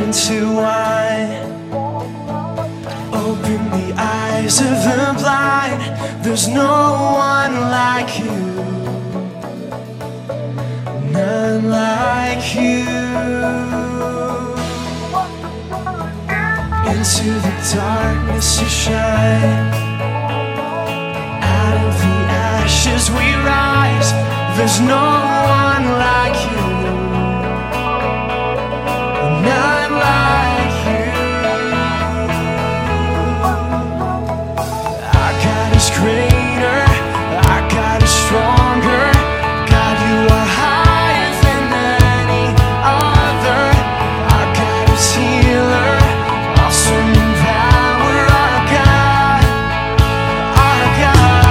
into wine. Open the eyes of the blind. There's no one like you, none like you. Into the darkness you shine. Out of the ashes we rise. There's no one like you, none like you. Our God is greater, our God is stronger. God, you are higher than any other. Our God is healer, awesome in power. Our God, our God.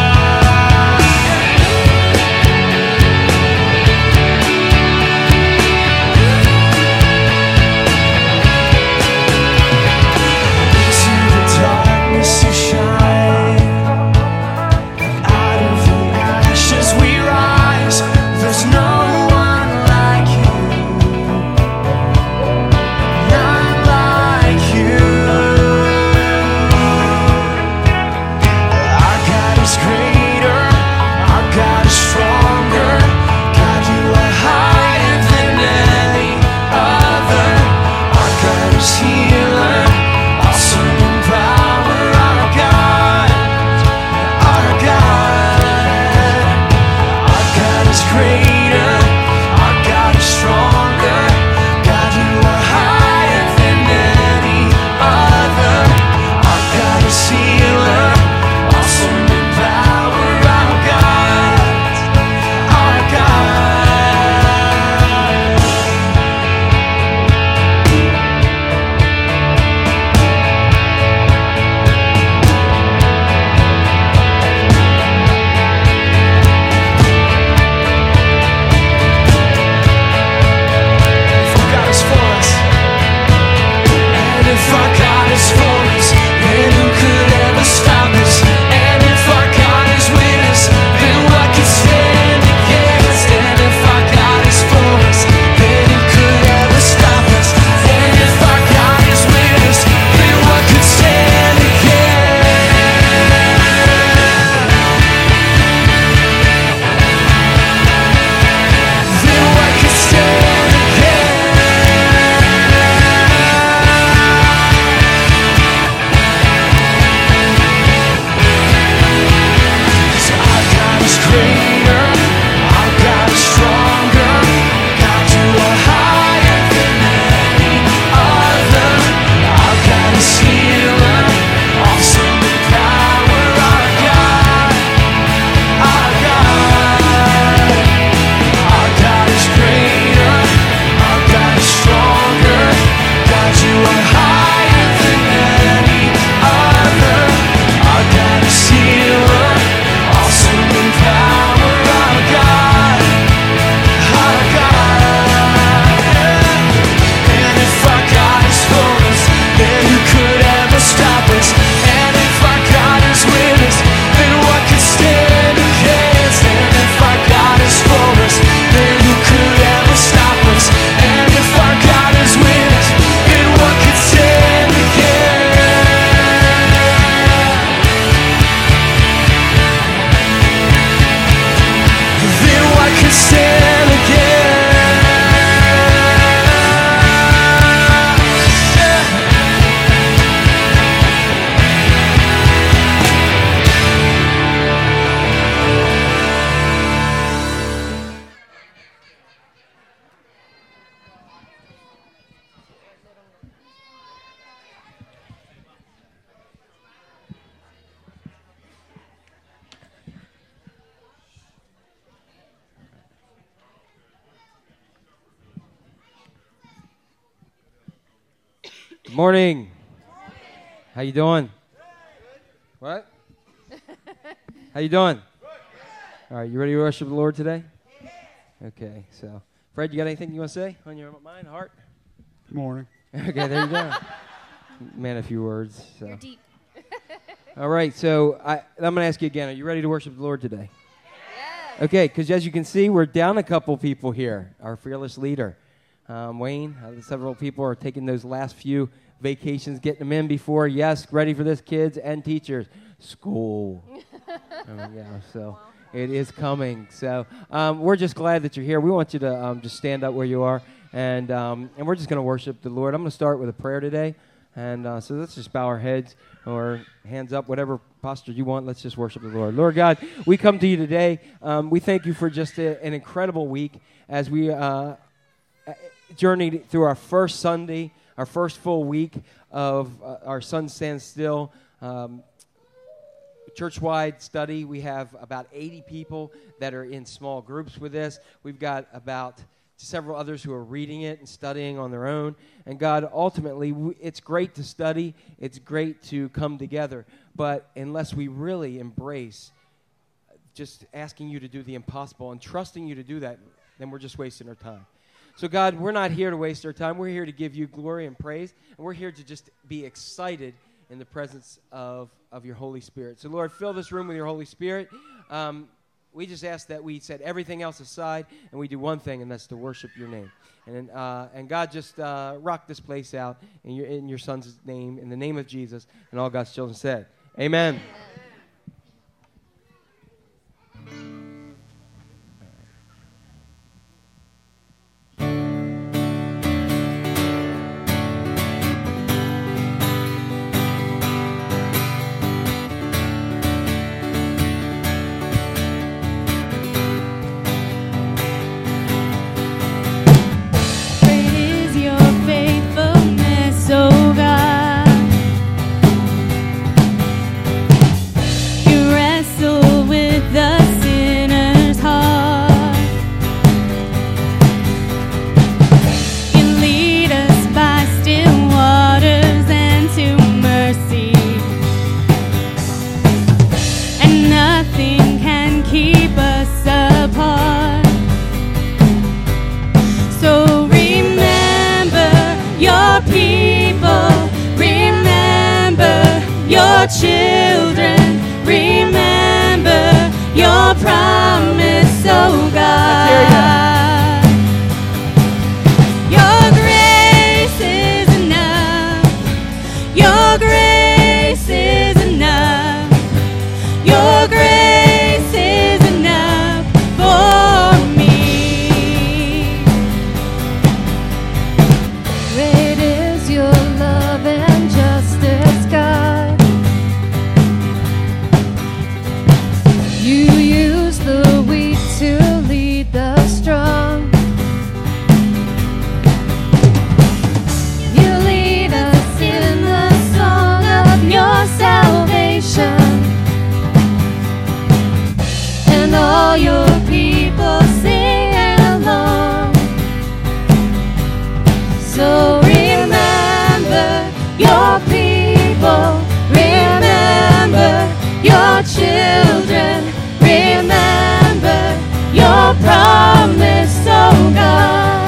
Into the darkness you shine. Out of the ashes we rise. There's no one like you, none like you. Our God is greater, our God is stronger. God, you are higher than any other. Our God is healer, awesome in power. Our God, our God. Our God is greater, our God is stronger. God, you are higher than any other. Our God is healer, awesome in power. Our God, our God. If our God is for us, and if our God is for us, then who could ever stop us? And if our God is with us, then what could stand against? And if our God is for us, then who could ever stop us? And if our God is with us, then what could stand against? Then what could stand against? Our God is greater, our God is stronger. God, you are higher than any other. Our God is healer, awesome in power. Our God, our God. Our God is greater, our God is stronger. God, you are higher than any other. Our God is healer, awesome in power. Our God, our God. And if our God is for us, then who could ever stop us? And if our God is with us, then what could stand against? And if our God is for us, then who could ever stop us? And if our God is with us, then what could stand against? Then what could stand against? Good morning. How you doing? What? How you doing? All right, you ready to worship the Lord today? Okay, so Fred, you got anything you want to say on your mind, heart? Good morning. Okay, there you go. Man, a few words. So. You're deep. All right, so I'm going to ask you again. Are you ready to worship the Lord today? Yes. Okay, because as you can see, we're down a couple people here. Our fearless leader, Wayne. Several people are taking those last few vacations, getting them in before. Yes, ready for this, kids and teachers. School. So it is coming. So we're just glad that you're here. We want you to just stand up where you are, and we're just going to worship the Lord. I'm going to start with a prayer today, and so let's just bow our heads or hands up, whatever posture you want. Let's just worship the Lord. Lord God, we come to you today. We thank you for just an incredible week as we journeyed through our first Sunday, our first full week of our Sun Stand Still church-wide study. We have about 80 people that are in small groups with this. We've got about several others who are reading it and studying on their own. And God, ultimately, it's great to study. It's great to come together. But unless we really embrace just asking you to do the impossible and trusting you to do that, then we're just wasting our time. So, God, we're not here to waste our time. We're here to give you glory and praise. And we're here to just be excited in the presence of your Holy Spirit. So, Lord, fill this room with your Holy Spirit. We just ask that we set everything else aside and we do one thing, and that's to worship your name. And God, just rock this place out in your Son's name, in the name of Jesus, and all God's children said, amen. Children, remember your promise, oh God. Your grace is enough. Your grace is enough. Your grace is enough for me. Great is your love and justice, God. You use the weak to lead the strong. You lead us in the song of your salvation, and all your people sing along. So remember your people, remember your children. Remember your promise, oh God.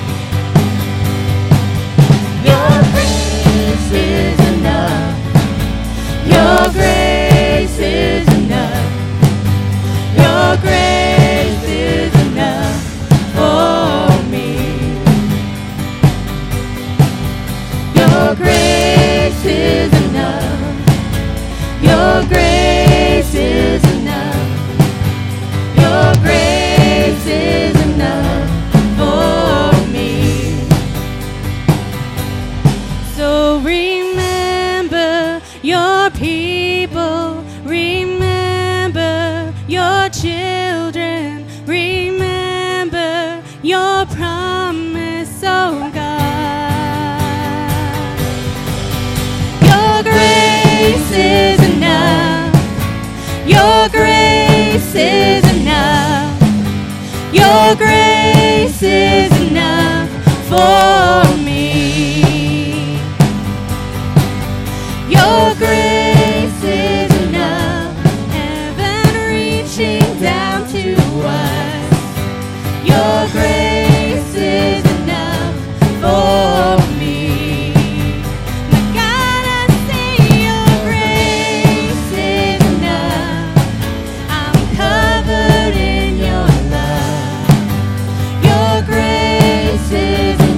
Your grace is enough. Your grace is enough. Your grace is enough for me. Your grace is enough. Your grace is enough. Your grace is enough for me. So remember your people, remember your children, remember your promise, oh God. Your grace is enough. Your grace is enough. Your grace is enough for me. Your grace is enough. Heaven reaching down to us. Your grace is enough for me. My God, I say your grace is enough. I'm covered in your love. Your grace is enough.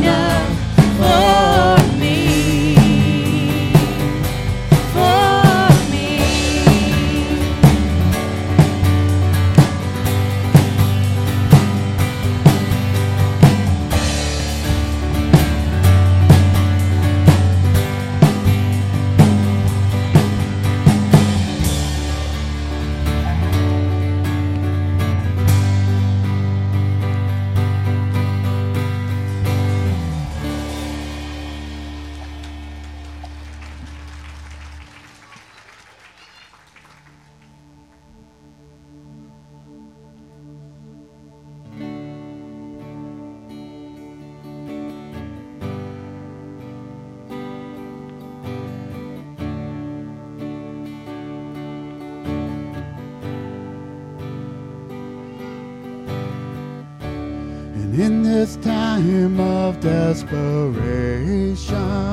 In this time of desperation,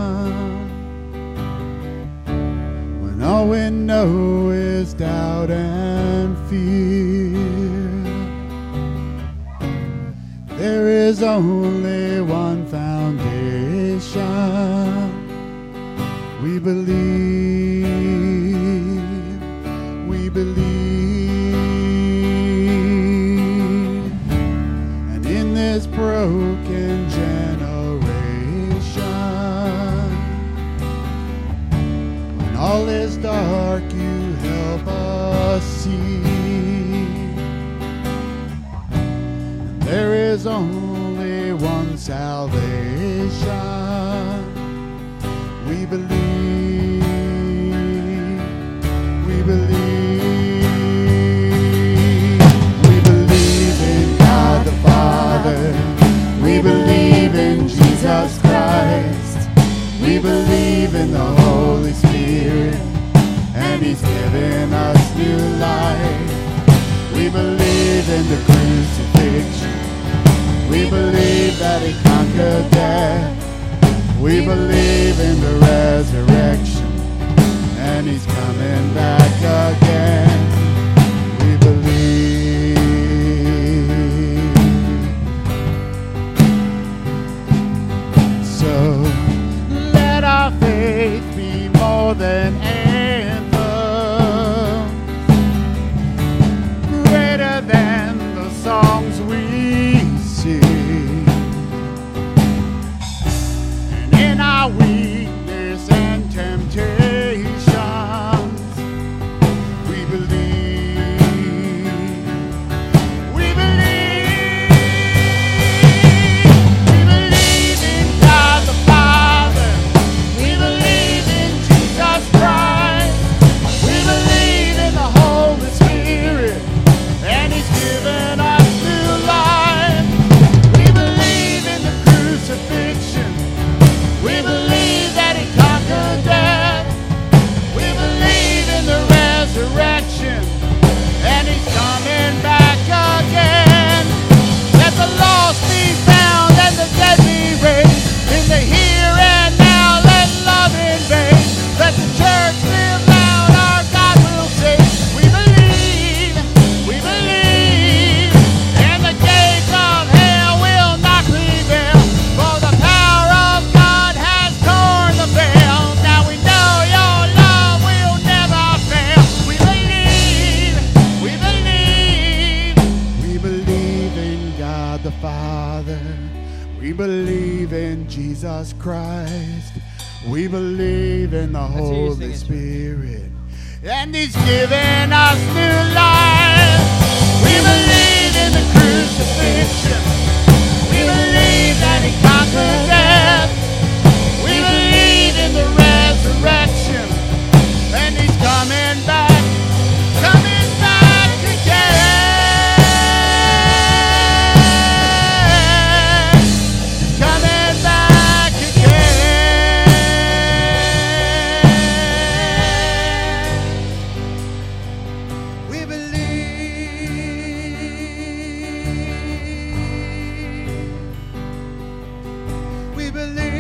when all we know is doubt and fear, there is only one foundation. We believe, we believe. And in this broken generation, when all is dark, you help us see. And there is only one salvation. We believe, we believe. We believe in God the Father. We believe in Jesus Christ. We believe in the Holy Spirit, and He's given us new life. We believe in the crucifixion. We believe that He conquered death. We believe in the resurrection, and He's coming back again. We believe. So let our faith be more than anthems, greater than the songs we sing. And in our weakness and temptations, we believe, we believe. We believe in God the Father. We believe in Jesus Christ. We believe in the Holy Spirit, and He's given us new life. We believe in the crucifixion. We believe that He conquered death. We believe in the resurrection, and He's coming back again. Let the lost be found and the dead be raised. In the here and now, let love invade. Let the church live loud, our God will save. We believe, and the gates of hell will not prevail. For the power of God has torn the veil. Now we know your love will never fail. We believe, we believe in God the Father. We believe in Jesus Christ. We believe in the hear you Holy singing, Spirit, and He's given us new life. We believe in the crucifixion. We believe that He conquered death. We believe in the resurrection, and He's coming back again. Coming back again. We believe. We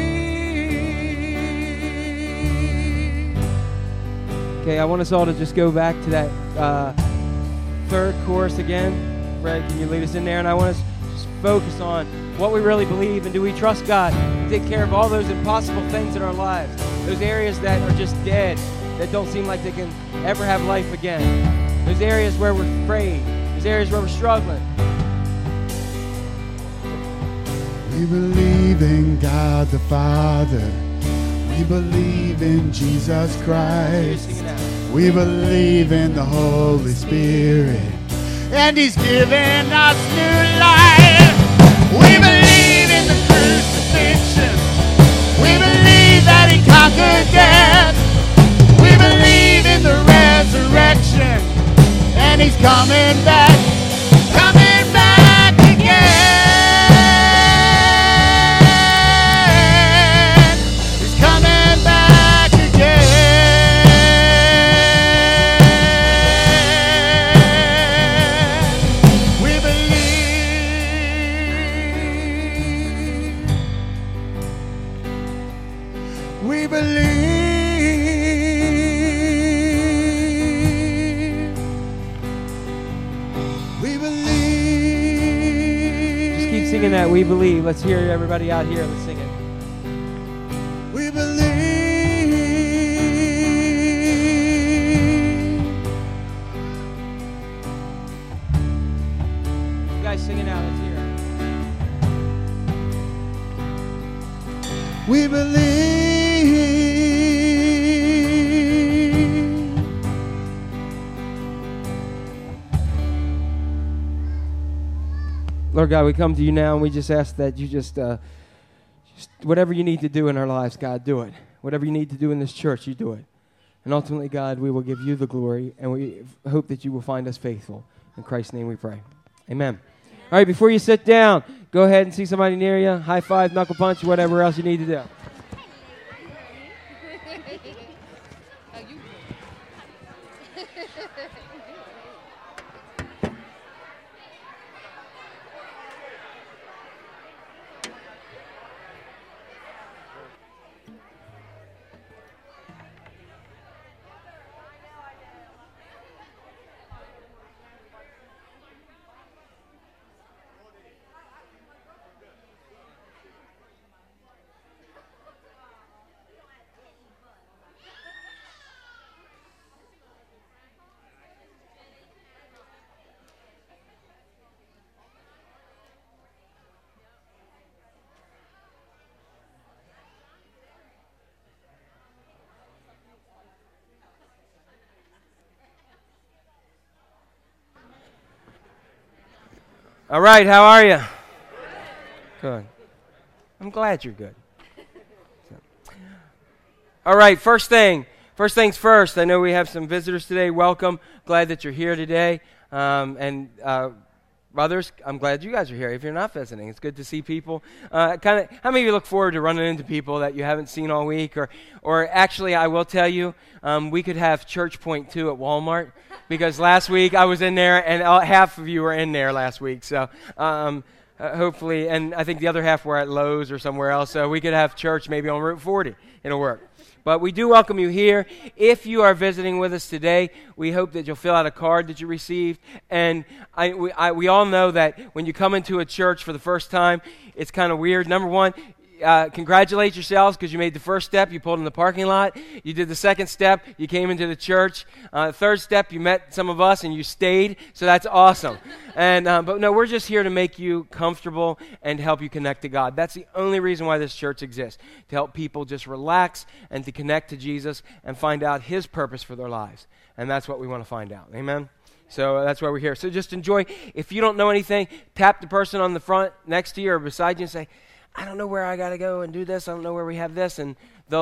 believe. Okay, I want us all to just go back to that third chorus again. Fred, can you lead us in there? And I want us to just focus on what we really believe, and do we trust God to take care of all those impossible things in our lives, those areas that are just dead, that don't seem like they can ever have life again, those areas where we're afraid, those areas where we're struggling. We believe in God the Father. We believe in Jesus You're Christ. singing out. We believe in the Holy Spirit, and He's given us new life. We believe in the crucifixion. We believe that He conquered death. We believe in the resurrection, and He's coming back again. He's coming back again. We believe. We believe. We believe. Just keep singing that. We believe. Let's hear everybody out here. Let's sing it. We believe. You guys sing it out. Let's hear it. We believe. Lord God, we come to you now and we just ask that you just whatever you need to do in our lives, God, do it. Whatever you need to do in this church, you do it. And ultimately, God, we will give you the glory, and we hope that you will find us faithful. In Christ's name we pray. Amen. All right, before you sit down, go ahead and see somebody near you, high five, knuckle punch, whatever else you need to do. All right, how are you? Good. I'm glad you're good. All right, first things first. I know we have some visitors today. Welcome. Glad that you're here today. Brothers, I'm glad you guys are here. If you're not visiting, it's good to see people. How many of you look forward to running into people that you haven't seen all week? Or actually, I will tell you, we could have Church Point 2 at Walmart, because last week I was in there, and half of you were in there last week. So hopefully, and I think the other half were at Lowe's or somewhere else, so we could have church maybe on Route 40. It'll work. But we do welcome you here. If you are visiting with us today, we hope that you'll fill out a card that you received. And we all know that when you come into a church for the first time, it's kind of weird. Number one, congratulate yourselves because you made the first step. You pulled in the parking lot. You did the second step. You came into the church. Third step, you met some of us and you stayed. So that's awesome. But no, we're just here to make you comfortable and help you connect to God. That's the only reason why this church exists, to help people just relax and to connect to Jesus and find out His purpose for their lives. And that's what we want to find out. Amen? So that's why we're here. So just enjoy. If you don't know anything, tap the person on the front next to you or beside you and say, I don't know where I got to go and do this. I don't know where we have this. And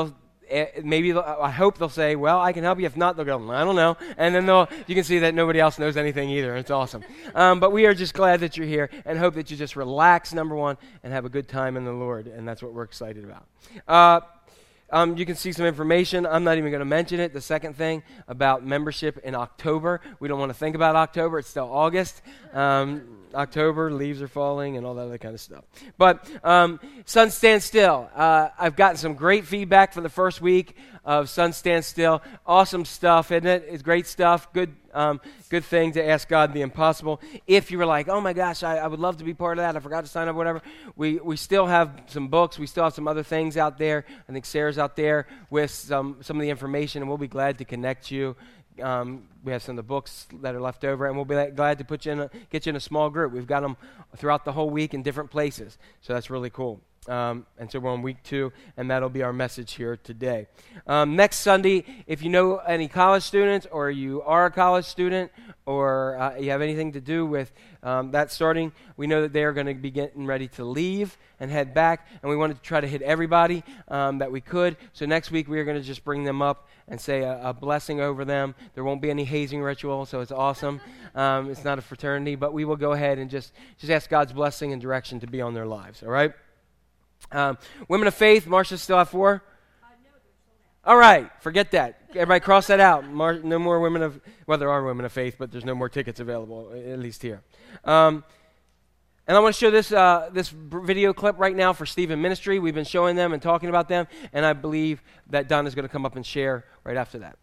I hope they'll say, well, I can help you. If not, they'll go, I don't know. And then you can see that nobody else knows anything either. It's awesome. But we are just glad that you're here and hope that you just relax, number one, and have a good time in the Lord. And that's what we're excited about. You can see some information. I'm not even going to mention it. The second thing about membership in October. We don't want to think about October. It's still August. October, leaves are falling, and all that other kind of stuff. But Sun Stand Still. I've gotten some great feedback for the first week of Sun Stand Still. Awesome stuff, isn't it? It's great stuff. Good thing to ask God the impossible. If you were like, oh my gosh, I would love to be part of that. I forgot to sign up, whatever. We still have some books. We still have some other things out there. I think Sarah's out there with some of the information, and we'll be glad to connect you. We have some of the books that are left over, and we'll be glad to get you in a small group. We've got them throughout the whole week in different places, so that's really cool. And so we're on week 2, and that'll be our message here today. Next Sunday, if you know any college students, or you are a college student, or you have anything to do with that starting, we know that they are going to be getting ready to leave and head back, and we wanted to try to hit everybody that we could. So next week, we are going to just bring them up and say a blessing over them. There won't be any hazing ritual, so it's awesome. It's not a fraternity, but we will go ahead and just ask God's blessing and direction to be on their lives, all right? Women of Faith, Marcia still have 4? All right, forget that. Everybody cross that out. No more women of, well, there are women of faith, but there's no more tickets available, at least here. And I want to show this video clip right now for Stephen Ministry. We've been showing them and talking about them, and I believe that Donna's going to come up and share right after that.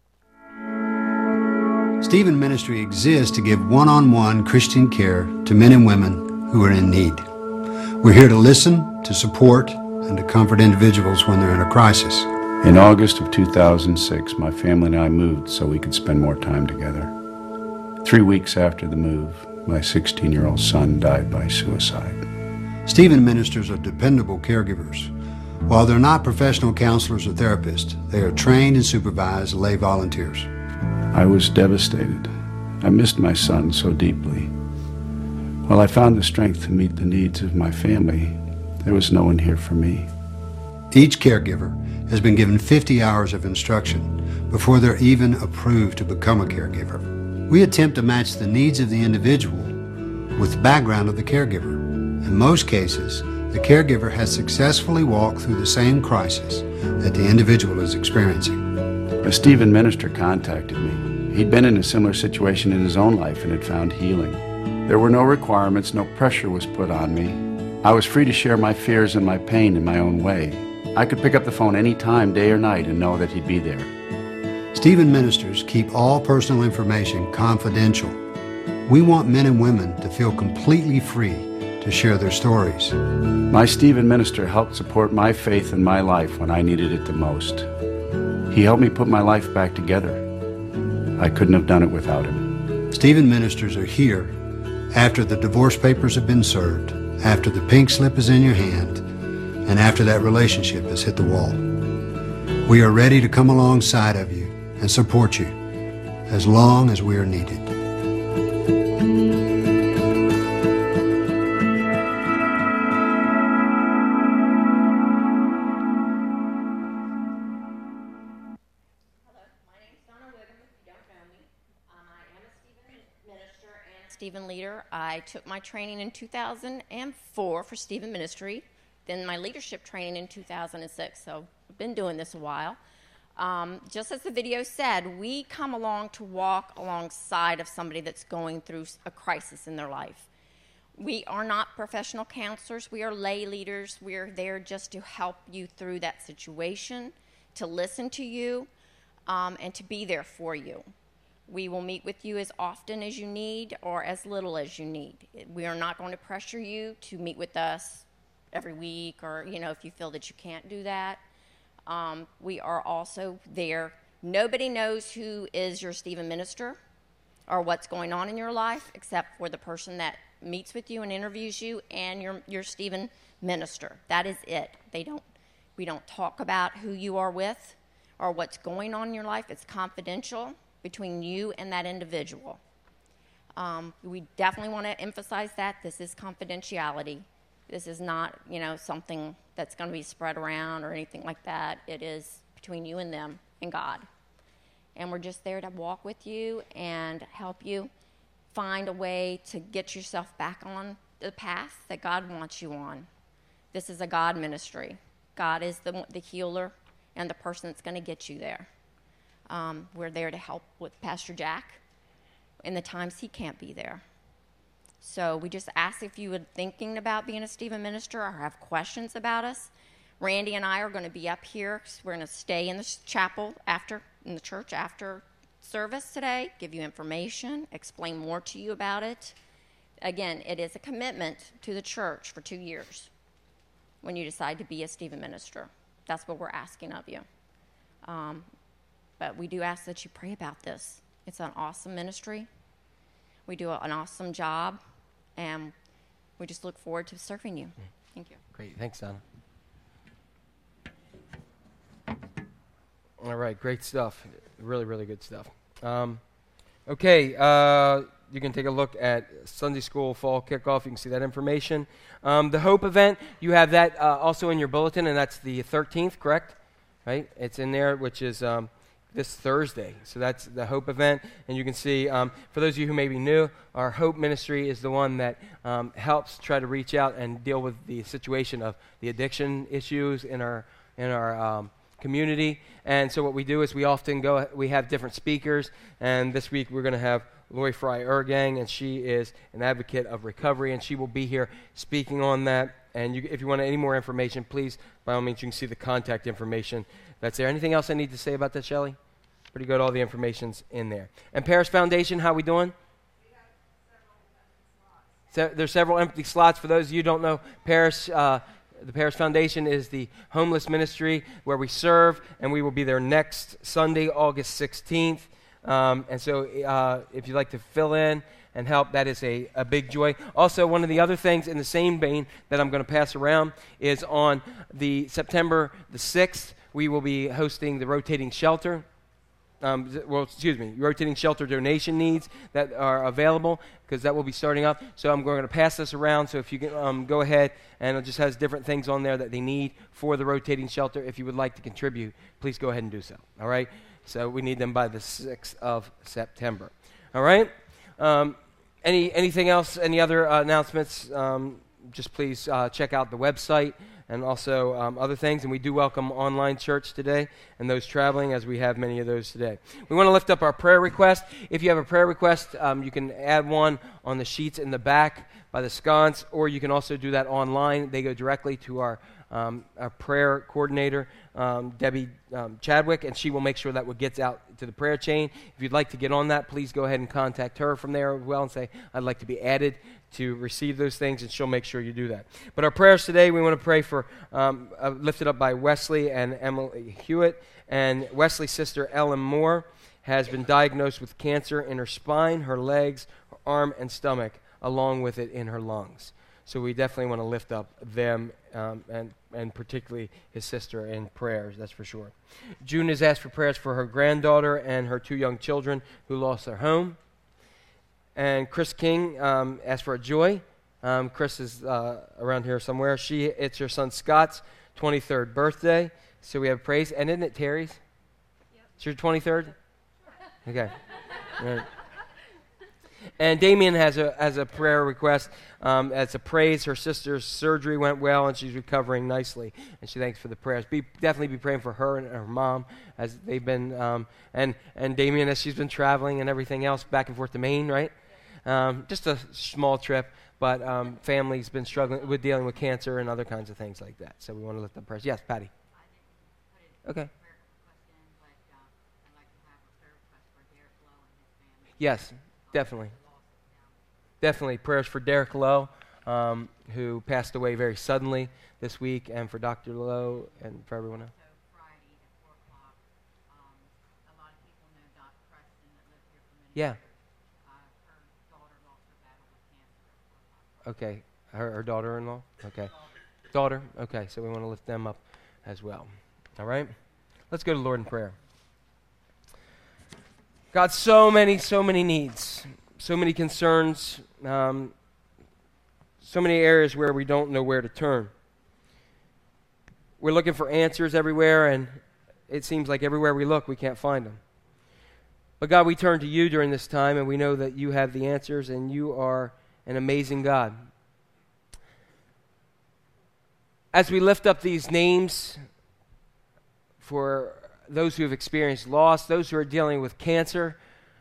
Stephen Ministry exists to give one-on-one Christian care to men and women who are in need. We're here to listen, to support, and to comfort individuals when they're in a crisis. In August of 2006, my family and I moved so we could spend more time together. 3 weeks after the move, my 16-year-old son died by suicide. Stephen Ministers are dependable caregivers. While they're not professional counselors or therapists, they are trained and supervised lay volunteers. I was devastated. I missed my son so deeply. While I found the strength to meet the needs of my family, there was no one here for me. Each caregiver has been given 50 hours of instruction before they're even approved to become a caregiver. We attempt to match the needs of the individual with the background of the caregiver. In most cases, the caregiver has successfully walked through the same crisis that the individual is experiencing. A Stephen minister contacted me. He'd been in a similar situation in his own life and had found healing. There were no requirements, no pressure was put on me. I was free to share my fears and my pain in my own way. I could pick up the phone any time, day or night, and know that he'd be there. Stephen Ministers keep all personal information confidential. We want men and women to feel completely free to share their stories. My Stephen minister helped support my faith in my life when I needed it the most. He helped me put my life back together. I couldn't have done it without him. Stephen Ministers are here after the divorce papers have been served, after the pink slip is in your hand, and after that relationship has hit the wall. We are ready to come alongside of you and support you as long as we are needed. Stephen leader. I took my training in 2004 for Stephen Ministry, then my leadership training in 2006, so I've been doing this a while. Just as the video said, we come along to walk alongside of somebody that's going through a crisis in their life. We are not professional counselors. We are lay leaders. We are there just to help you through that situation, to listen to you, and to be there for you. We will meet with you as often as you need or as little as you need. We are not going to pressure you to meet with us every week or, if you feel that you can't do that. We are also there. Nobody knows who is your Stephen minister or what's going on in your life except for the person that meets with you and interviews you and your Stephen minister. That is it. We don't talk about who you are with or what's going on in your life. It's confidential between you and that individual. We definitely want to emphasize that. This is confidentiality. This is not, something that's going to be spread around or anything like that. It is between you and them and God. And we're just there to walk with you and help you find a way to get yourself back on the path that God wants you on. This is a God ministry. God is the healer and the person that's going to get you there. We're there to help with Pastor Jack in the times he can't be there. So we just ask if you were thinking about being a Stephen minister or have questions about us. Randy and I are going to be up here. We're going to stay in the chapel in the church after service today, give you information, explain more to you about it. Again, it is a commitment to the church for 2 years when you decide to be a Stephen minister. That's what we're asking of you. But we do ask that you pray about this. It's an awesome ministry. We do an awesome job, and we just look forward to serving you. Thank you. Great. Thanks, Donna. All right. Great stuff. Really, really good stuff. Okay. You can take a look at Sunday School Fall Kickoff. You can see that information. The Hope event, you have that also in your bulletin, and that's the 13th, correct? Right? It's in there, which is this Thursday. So that's the Hope event. And you can see, for those of you who may be new, our Hope ministry is the one that helps try to reach out and deal with the situation of the addiction issues in our community. And so what we do is we often we have different speakers, and this week we're going to have Lori Fry Ergang, and she is an advocate of recovery, and she will be here speaking on that. And if you want any more information, please, by all means, you can see the contact information that's there. Anything else I need to say about that, Shelley? Pretty good. All the information's in there. And Paris Foundation, how we doing? So there's several empty slots. For those of you who don't know, the Paris Foundation is the homeless ministry where we serve, and we will be there next Sunday, August 16th. And so if you'd like to fill in and help, that is a big joy. Also, one of the other things in the same vein that I'm going to pass around is on the September the 6th, we will be hosting the Rotating Shelter. Rotating Shelter donation needs that are available, because that will be starting up. So I'm going to pass this around, so if you can go ahead, and it just has different things on there that they need for the Rotating Shelter. If you would like to contribute, please go ahead and do so. All right? So we need them by the 6th of September. All right? Anything else, any other announcements? Just please check out the website and also other things. And we do welcome online church today and those traveling, as we have many of those today. We want to lift up our prayer request. If you have a prayer request, you can add one on the sheets in the back by the sconce, or you can also do that online. They go directly to our prayer coordinator, Debbie Chadwick, and she will make sure that what gets out to the prayer chain. If you'd like to get on that, please go ahead and contact her from there as well and say, I'd like to be added to receive those things, and she'll make sure you do that. But our prayers today, we want to pray for, lifted up by Wesley and Emily Hewitt. And Wesley's sister, Ellen Moore, has been diagnosed with cancer in her spine, her legs, her arm, and stomach, along with it in her lungs. So we definitely want to lift up them and particularly his sister in prayers, that's for sure. June has asked for prayers for her granddaughter and her 2 young children who lost their home. And Chris King asked for a joy. Chris is around here somewhere. It's her son Scott's 23rd birthday, so we have praise. And isn't it Terry's? Yep. It's your 23rd? Okay. Right. And Damien has a prayer request. It's a praise. Her sister's surgery went well, and she's recovering nicely. And she thanks for the prayers. Definitely be praying for her and her mom as they've been, and Damien as she's been traveling and everything else back and forth to Maine, right? Just a small trip, but family's been struggling with dealing with cancer and other kinds of things like that. So we want to lift up prayers. Yes, Patty. Okay. Yes. Definitely. Definitely. Prayers for Derek Lowe, who passed away very suddenly this week, and for Dr. Lowe and for everyone else. So Friday at 4 o'clock, a lot of people know Doc Preston that lived here for many Yeah. years. Her daughter lost her battle with cancer at 4 o'clock. Okay. Her daughter-in-law? Okay. Daughter? Okay. So we want to lift them up as well. All right? Let's go to the Lord in prayer. God, so many needs, so many concerns, so many areas where we don't know where to turn. We're looking for answers everywhere, and it seems like everywhere we look, we can't find them. But God, we turn to you during this time, and we know that you have the answers, and you are an amazing God. As we lift up these names for those who have experienced loss, those who are dealing with cancer,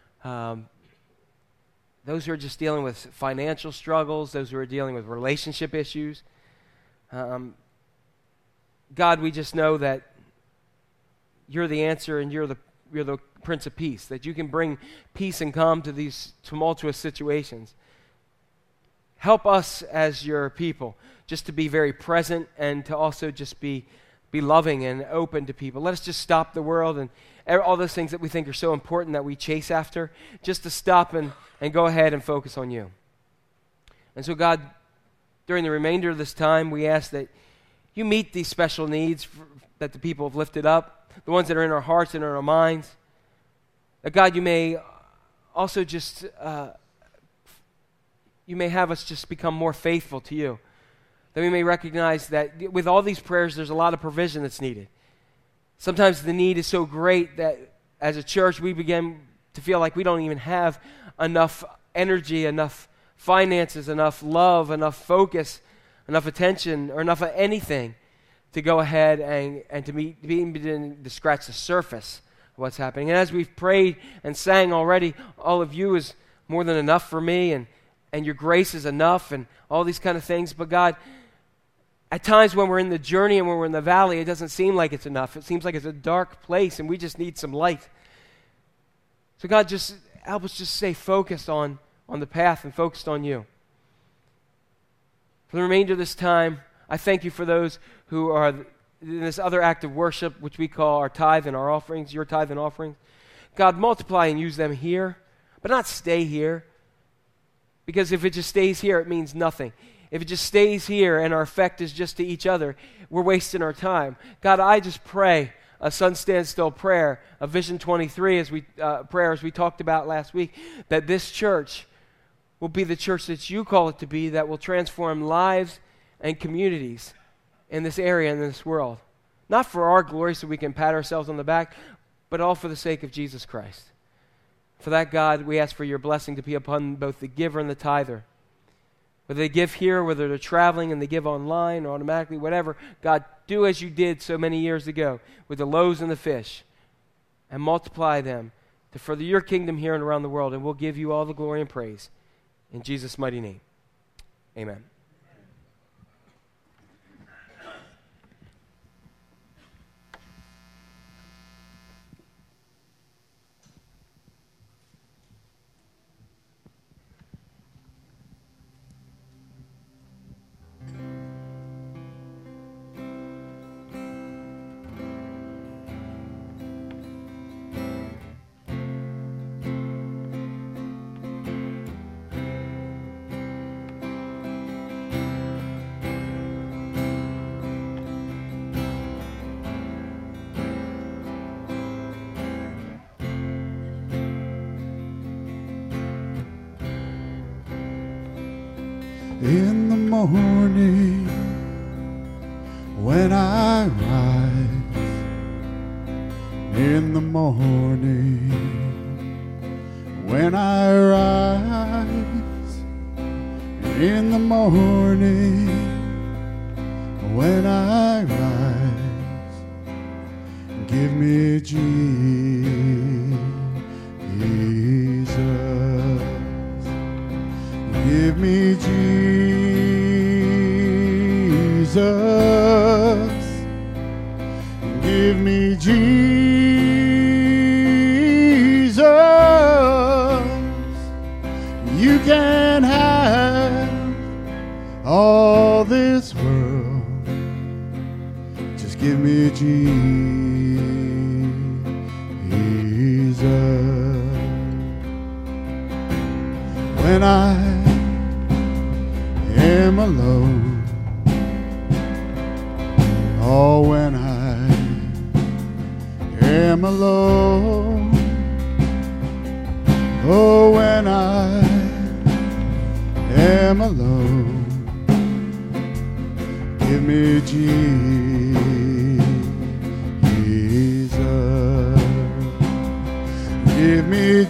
those who are just dealing with financial struggles, those who are dealing with relationship issues. God, we just know that you're the answer, and you're the Prince of Peace, that you can bring peace and calm to these tumultuous situations. Help us as your people just to be very present, and to also just be loving and open to people. Let us just stop the world and all those things that we think are so important that we chase after, just to stop and go ahead and focus on you. And so, God, during the remainder of this time, we ask that you meet these special needs that the people have lifted up, the ones that are in our hearts and in our minds. That, God, you may also just, you may have us just become more faithful to you. That we may recognize that with all these prayers, there's a lot of provision that's needed. Sometimes the need is so great that as a church, we begin to feel like we don't even have enough energy, enough finances, enough love, enough focus, enough attention, or enough of anything to go ahead and to begin to scratch the surface of what's happening. And as we've prayed and sang already, all of you is more than enough for me, and your grace is enough, and all these kind of things. But God, at times when we're in the journey and when we're in the valley, it doesn't seem like it's enough. It seems like it's a dark place, and we just need some light. So God, just help us just stay focused on the path and focused on you. For the remainder of this time, I thank you for those who are in this other act of worship, which we call our tithe and our offerings, your tithe and offerings. God, multiply and use them here, but not stay here. Because if it just stays here, it means nothing. If it just stays here and our effect is just to each other, we're wasting our time. God, I just pray a Sun Stand Still prayer, a Vision 23 as we talked about last week, that this church will be the church that you call it to be, that will transform lives and communities in this area and in this world. Not for our glory so we can pat ourselves on the back, but all for the sake of Jesus Christ. For that, God, we ask for your blessing to be upon both the giver and the tither. Whether they give here, whether they're traveling and they give online or automatically, whatever, God, do as you did so many years ago with the loaves and the fish and multiply them to further your kingdom here and around the world, and we'll give you all the glory and praise. In Jesus' mighty name, amen. In the morning, when I rise, in the morning, when I rise, in the morning, when I rise, give me Jesus, give me Jesus. Give me Jesus. You can have all this world. Just give me Jesus. When I am alone, oh, when I am alone, oh, when I am alone, give me Jesus, give me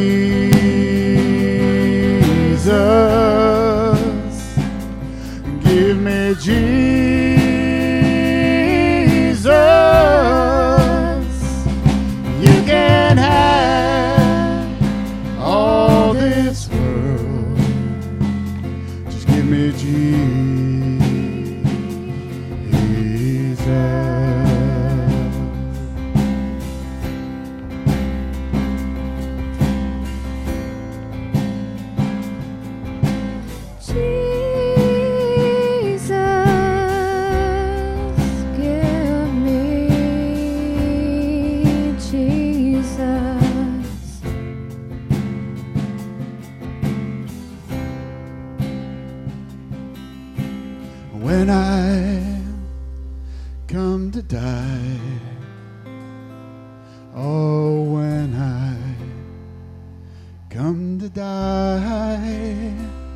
Jesus, give me Jesus. You can have all this world. Just give me Jesus. When I come to die, oh, when I come to die,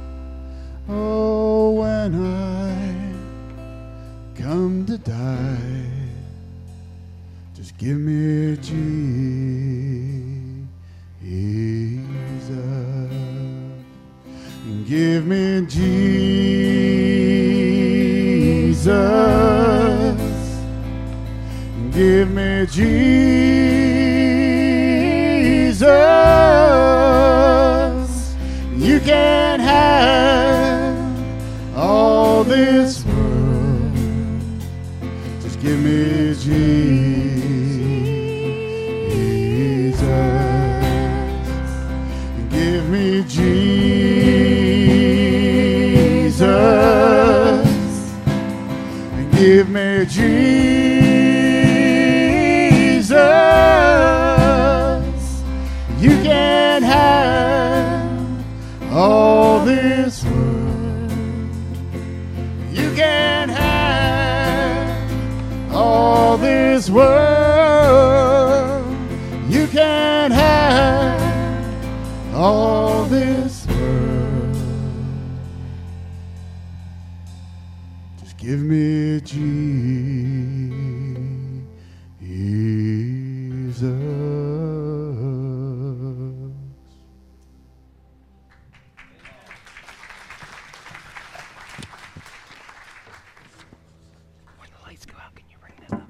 oh, when I come to die, just give me Jesus, give me Jesus. give me Jesus. You can have all this world. Just give me Jesus. Give me Jesus. Give me Jesus. You can have all this world. You can have all this world. You can have all this world. Just give me Jesus. When the lights go out, can you bring that up?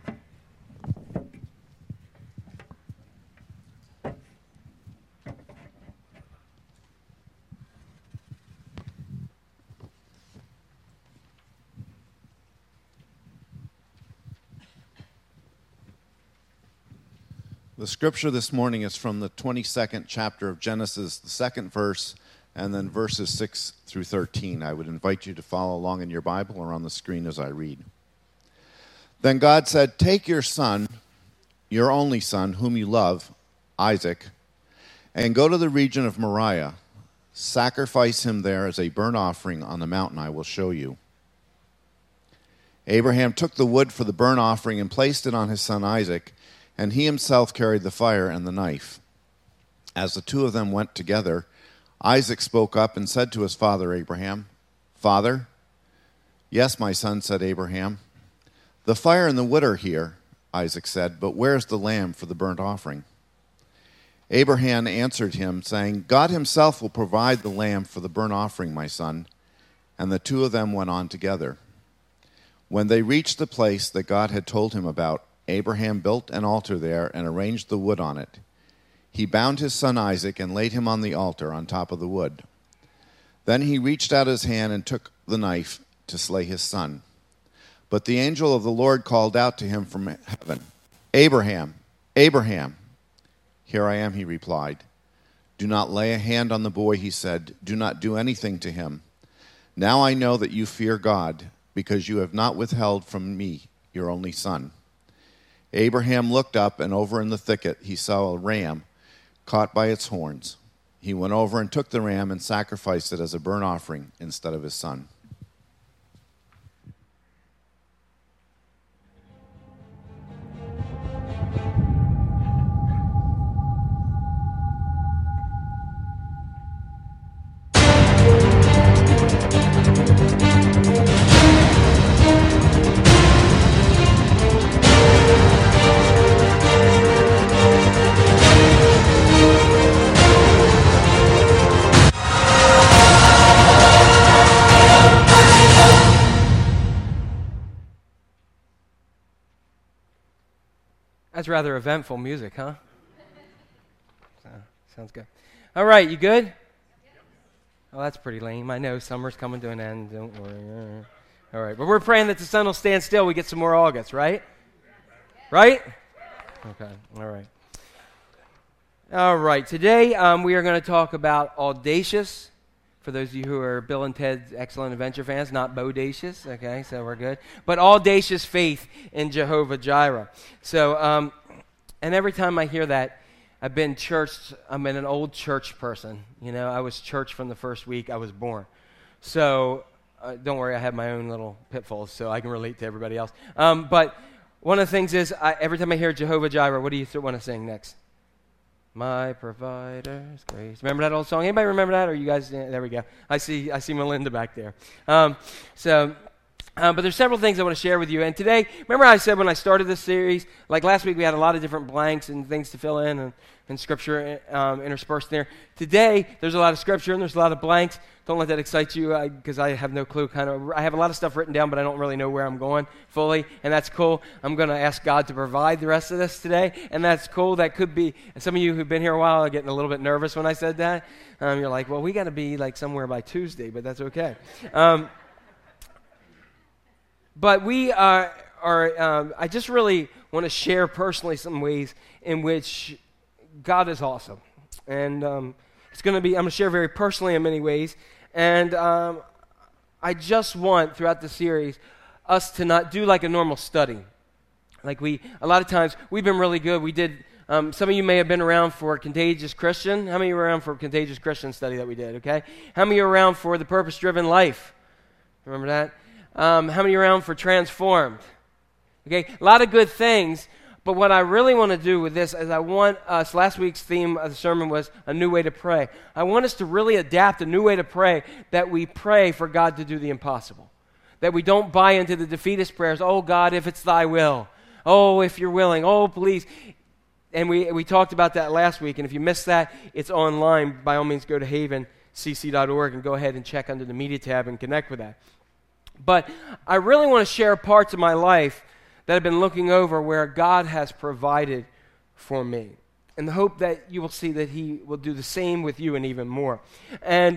The scripture this morning is from the 22nd chapter of Genesis, the second verse, and then verses 6 through 13. I would invite you to follow along in your Bible or on the screen as I read. Then God said, "Take your son, your only son, whom you love, Isaac, and go to the region of Moriah. Sacrifice him there as a burnt offering on the mountain I will show you." Abraham took the wood for the burnt offering and placed it on his son Isaac, and he himself carried the fire and the knife. As the two of them went together, Isaac spoke up and said to his father Abraham, "Father?" "Yes, my son," said Abraham. "The fire and the wood are here," Isaac said, "but where's the lamb for the burnt offering?" Abraham answered him, saying, "God himself will provide the lamb for the burnt offering, my son." And the two of them went on together. When they reached the place that God had told him about, Abraham built an altar there and arranged the wood on it. He bound his son Isaac and laid him on the altar on top of the wood. Then he reached out his hand and took the knife to slay his son. But the angel of the Lord called out to him from heaven, "Abraham, Abraham." "Here I am," he replied. "Do not lay a hand on the boy," he said. "Do not do anything to him. Now I know that you fear God, because you have not withheld from me your only son." Abraham looked up, and over in the thicket he saw a ram caught by its horns. He went over and took the ram and sacrificed it as a burnt offering instead of his son. That's rather eventful music, huh? Sounds good. All right, you good? Oh, that's pretty lame. I know summer's coming to an end. Don't worry. All right, but we're praying that the sun will stand still. We get some more August, right? Right? Okay, all right. All right, today we are going to talk about audacious. For those of you who are Bill and Ted's Excellent Adventure fans, not bodacious, okay, so we're good. But audacious faith in Jehovah Jireh. So, and every time I hear that, I've been churched, I'm an old church person. You know, I was church from the first week I was born. So, don't worry, I have my own little pitfalls, so I can relate to everybody else. But one of the things is, every time I hear Jehovah Jireh, what do you want to sing next? My provider's grace. Remember that old song? Anybody remember that? Or you guys? There we go. I see Melinda back there. So But there's several things I want to share with you. And today, remember I said when I started this series, like last week we had a lot of different blanks and things to fill in and scripture interspersed there. Today, there's a lot of scripture and there's a lot of blanks. Don't let that excite you because I have no clue. I have a lot of stuff written down, but I don't really know where I'm going fully, and that's cool. I'm going to ask God to provide the rest of this today, and that's cool. That could be, some of you who've been here a while are getting a little bit nervous when I said that. You're like, well, we got to be like somewhere by Tuesday, but that's okay. But we I just really want to share personally some ways in which God is awesome. And I'm going to share very personally in many ways. And I just want, throughout the series, us to not do like a normal study. Like a lot of times, we've been really good. We did, some of you may have been around for Contagious Christian. How many of you were around for Contagious Christian study that we did, okay? How many of you were around for the Purpose-Driven Life? Remember that? How many are around for Transformed? Okay, a lot of good things, but what I really want to do with this is I want us, last week's theme of the sermon was a new way to pray. I want us to really adapt a new way to pray, that we pray for God to do the impossible. That we don't buy into the defeatist prayers, oh God, if it's thy will. Oh, if you're willing. Oh, please. And we talked about that last week, and if you missed that, it's online. By all means, go to havencc.org and go ahead and check under the media tab and connect with that. But I really want to share parts of my life that I've been looking over where God has provided for me, in the hope that you will see that He will do the same with you and even more. And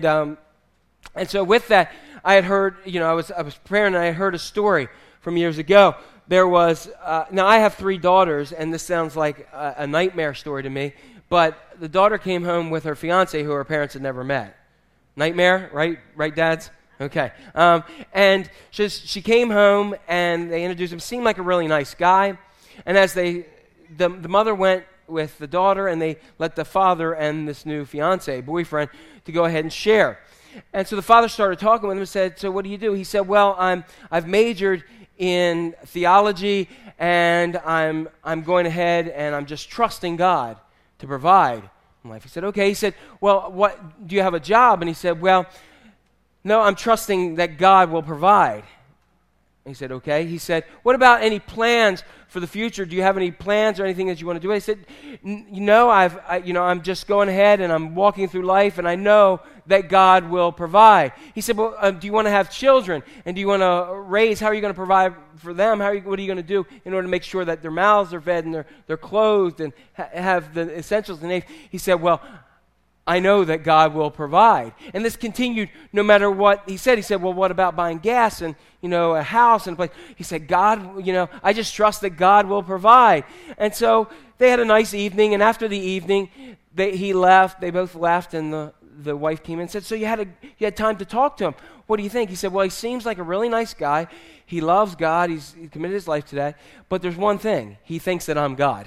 so with that, I had heard, I was preparing and I heard a story from years ago. There was, now I have 3 daughters, and this sounds like a nightmare story to me, but the daughter came home with her fiance who her parents had never met. Nightmare, right? Right, dads? Okay. And she came home, and they introduced him. Seemed like a really nice guy. And as the mother went with the daughter, and they let the father and this new fiance, boyfriend, to go ahead and share. And so the father started talking with him and said, so what do you do? He said, well, I've majored in theology, and I'm going ahead, and I'm just trusting God to provide in life. He said, okay. He said, well, what do you have a job? And he said, well, no, I'm trusting that God will provide. He said, okay. He said, what about any plans for the future? Do you have any plans or anything that you want to do? I said, no, I'm just going ahead and I'm walking through life, and I know that God will provide. He said, well, do you want to have children? And do you want to raise? How are you going to provide for them? What are you going to do in order to make sure that their mouths are fed and they're clothed and have the essentials they need? He said, well, I know that God will provide. And this continued no matter what he said. He said, well, what about buying gas and, a house and a place? He said, God, I just trust that God will provide. And so they had a nice evening, and after the evening, he left. They both left, and the wife came in and said, so you had time to talk to him. What do you think? He said, well, he seems like a really nice guy. He loves God. He's committed his life to that. But there's one thing. He thinks that I'm God.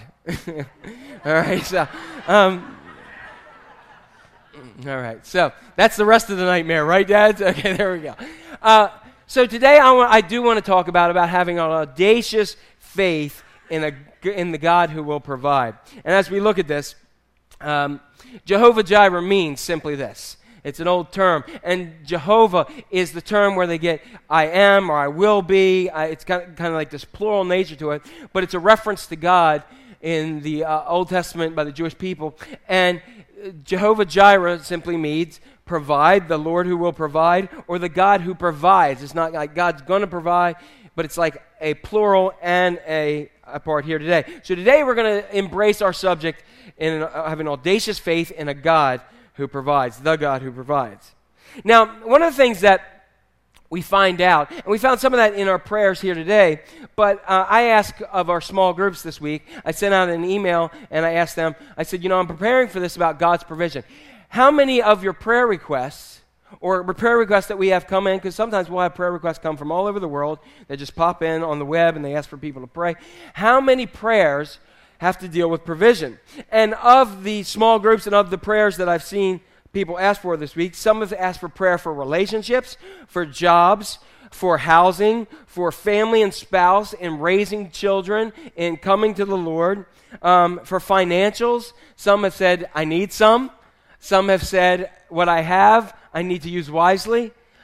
All right, so... all right, so that's the rest of the nightmare, right, dads? Okay, there we go. So today I do want to talk about having an audacious faith in the God who will provide. And as we look at this, Jehovah Jireh means simply this. It's an old term, and Jehovah is the term where they get I am or I will be. It's kind of like this plural nature to it, but it's a reference to God in the Old Testament by the Jewish people. And Jehovah Jireh simply means provide, the Lord who will provide, or the God who provides. It's not like God's going to provide, but it's like a plural and a part here today. So today we're going to embrace our subject in having audacious faith in a God who provides, the God who provides. Now, one of the things that we find out, and we found some of that in our prayers here today, but I asked of our small groups this week, I sent out an email and I asked them, I said, I'm preparing for this about God's provision. How many of your prayer requests, or prayer requests that we have come in, because sometimes we'll have prayer requests come from all over the world, they just pop in on the web and they ask for people to pray. How many prayers have to deal with provision? And of the small groups and of the prayers that I've seen people ask for this week, some have asked for prayer for relationships, for jobs, for housing, for family and spouse, and raising children, and coming to the Lord, for financials. Some have said, I need some. Some have said, what I have, I need to use wisely.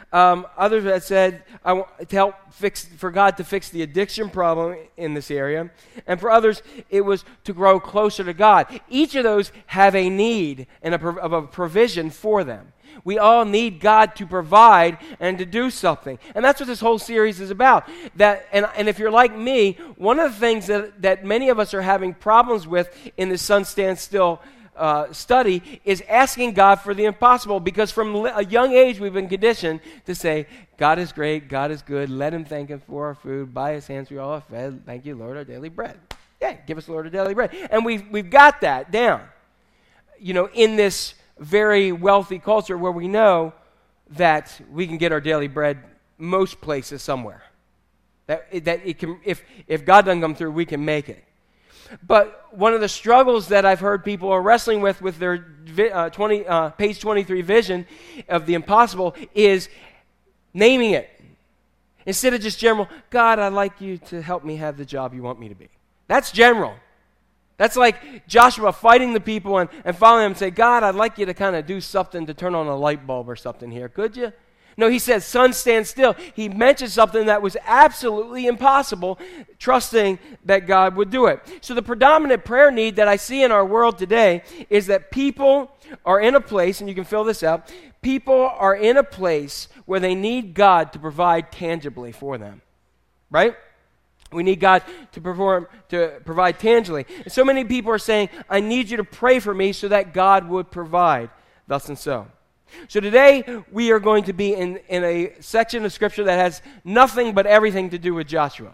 Others that said, I want to help for God to fix the addiction problem in this area. And for others, it was to grow closer to God. Each of those have a need and a provision for them. We all need God to provide and to do something. And that's what this whole series is about. And if you're like me, one of the things that many of us are having problems with in the Sun Stand Still study is asking God for the impossible, because from a young age we've been conditioned to say, God is great, God is good, let him thank him for our food, by his hands we all are fed, thank you, Lord, our daily bread. Yeah, give us, Lord, our daily bread. And we've got that down, in this very wealthy culture where we know that we can get our daily bread most places somewhere. That it can, if God doesn't come through, we can make it. But one of the struggles that I've heard people are wrestling with their page 23 vision of the impossible is naming it. Instead of just general, God, I'd like you to help me have the job you want me to be. That's general. That's like Joshua fighting the people and following them and say, God, I'd like you to kind of do something to turn on a light bulb or something here. Could you? No, he says, sun, stand still. He mentioned something that was absolutely impossible, trusting that God would do it. So the predominant prayer need that I see in our world today is that people are in a place, and you can fill this out, people are in a place where they need God to provide tangibly for them, right? We need God to provide tangibly. And so many people are saying, I need you to pray for me so that God would provide, thus and so. So today we are going to be in a section of Scripture that has nothing but everything to do with Joshua.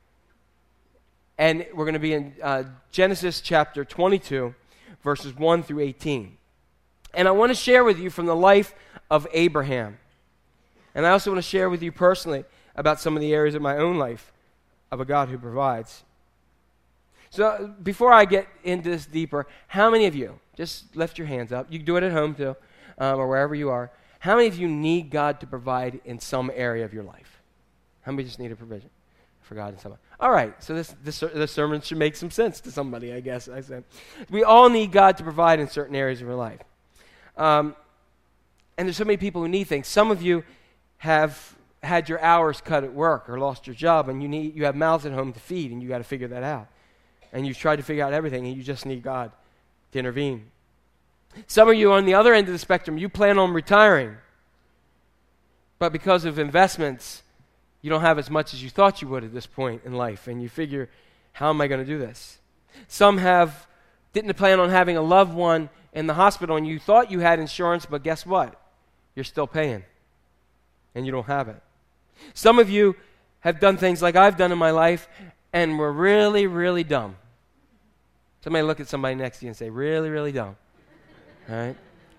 And we're going to be in Genesis chapter 22, verses 1 through 18. And I want to share with you from the life of Abraham. And I also want to share with you personally about some of the areas of my own life of a God who provides. So before I get into this deeper, how many of you, just lift your hands up, you can do it at home too, or wherever you are, how many of you need God to provide in some area of your life? How many just need a provision for God in some? All right, so this sermon should make some sense to somebody, I guess. I said we all need God to provide in certain areas of our life, and there's so many people who need things. Some of you have had your hours cut at work or lost your job, and you have mouths at home to feed, and you got to figure that out. And you've tried to figure out everything, and you just need God to intervene. Some of you on the other end of the spectrum, you plan on retiring, but because of investments, you don't have as much as you thought you would at this point in life, and you figure, how am I going to do this? Some didn't plan on having a loved one in the hospital, and you thought you had insurance, but guess what? You're still paying, and you don't have it. Some of you have done things like I've done in my life, and were really, really dumb. Somebody look at somebody next to you and say, really, really dumb. All right?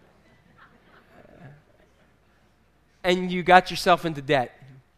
And you got yourself into debt.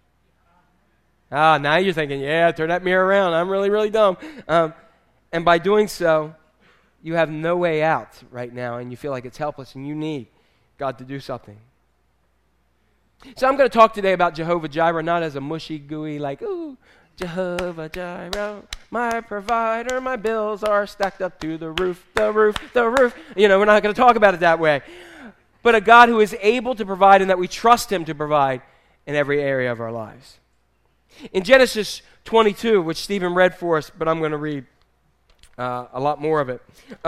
Now you're thinking, yeah, turn that mirror around. I'm really, really dumb. And by doing so, you have no way out right now, and you feel like it's helpless, and you need God to do something. So I'm going to talk today about Jehovah Jireh, not as a mushy, gooey, like, ooh, Jehovah Jireh, my provider, my bills are stacked up to the roof, the roof, the roof. We're not going to talk about it that way. But a God who is able to provide, and that we trust him to provide in every area of our lives. In Genesis 22, which Stephen read for us, but I'm going to read a lot more of it.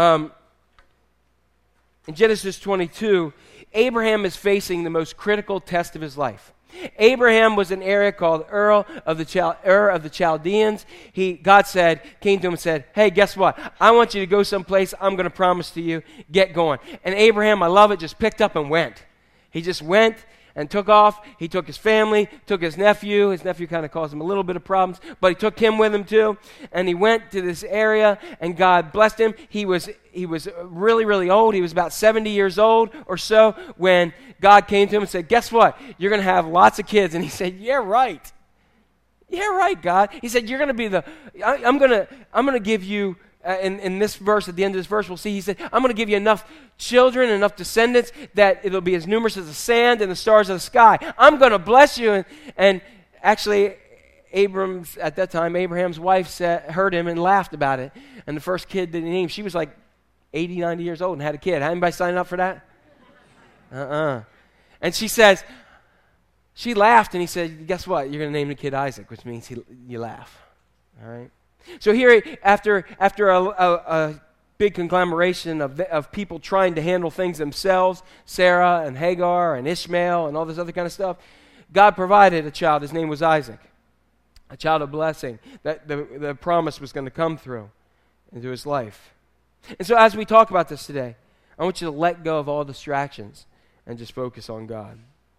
In Genesis 22, Abraham is facing the most critical test of his life. Abraham was in an area called Ur of the Chaldeans. God came to him and said, hey, guess what? I want you to go someplace I'm going to promise to you. Get going. And Abraham, I love it, just picked up and went. He just went and took off. He took his family, took his nephew. His nephew kind of caused him a little bit of problems, but he took him with him too. And he went to this area, and God blessed him. He was really, really old. He was about 70 years old or so when God came to him and said, guess what? You're going to have lots of kids. And he said, yeah, right. Yeah, right, God. He said, you're going to be I'm going to give you, in this verse, at the end of this verse, we'll see, he said, I'm going to give you enough children, enough descendants, that it'll be as numerous as the sand and the stars of the sky. I'm going to bless you. And actually, at that time, Abraham's wife heard him and laughed about it. And the first kid that he named, she was like 80, 90 years old and had a kid. Had anybody signing up for that? And she says, She laughed, and he said, guess what? You're going to name the kid Isaac, which means you laugh. All right? So here, after a big conglomeration of people trying to handle things themselves, Sarah and Hagar and Ishmael and all this other kind of stuff, God provided a child. His name was Isaac, a child of blessing that the promise was going to come through into his life. And so as we talk about this today, I want you to let go of all distractions and just focus on God.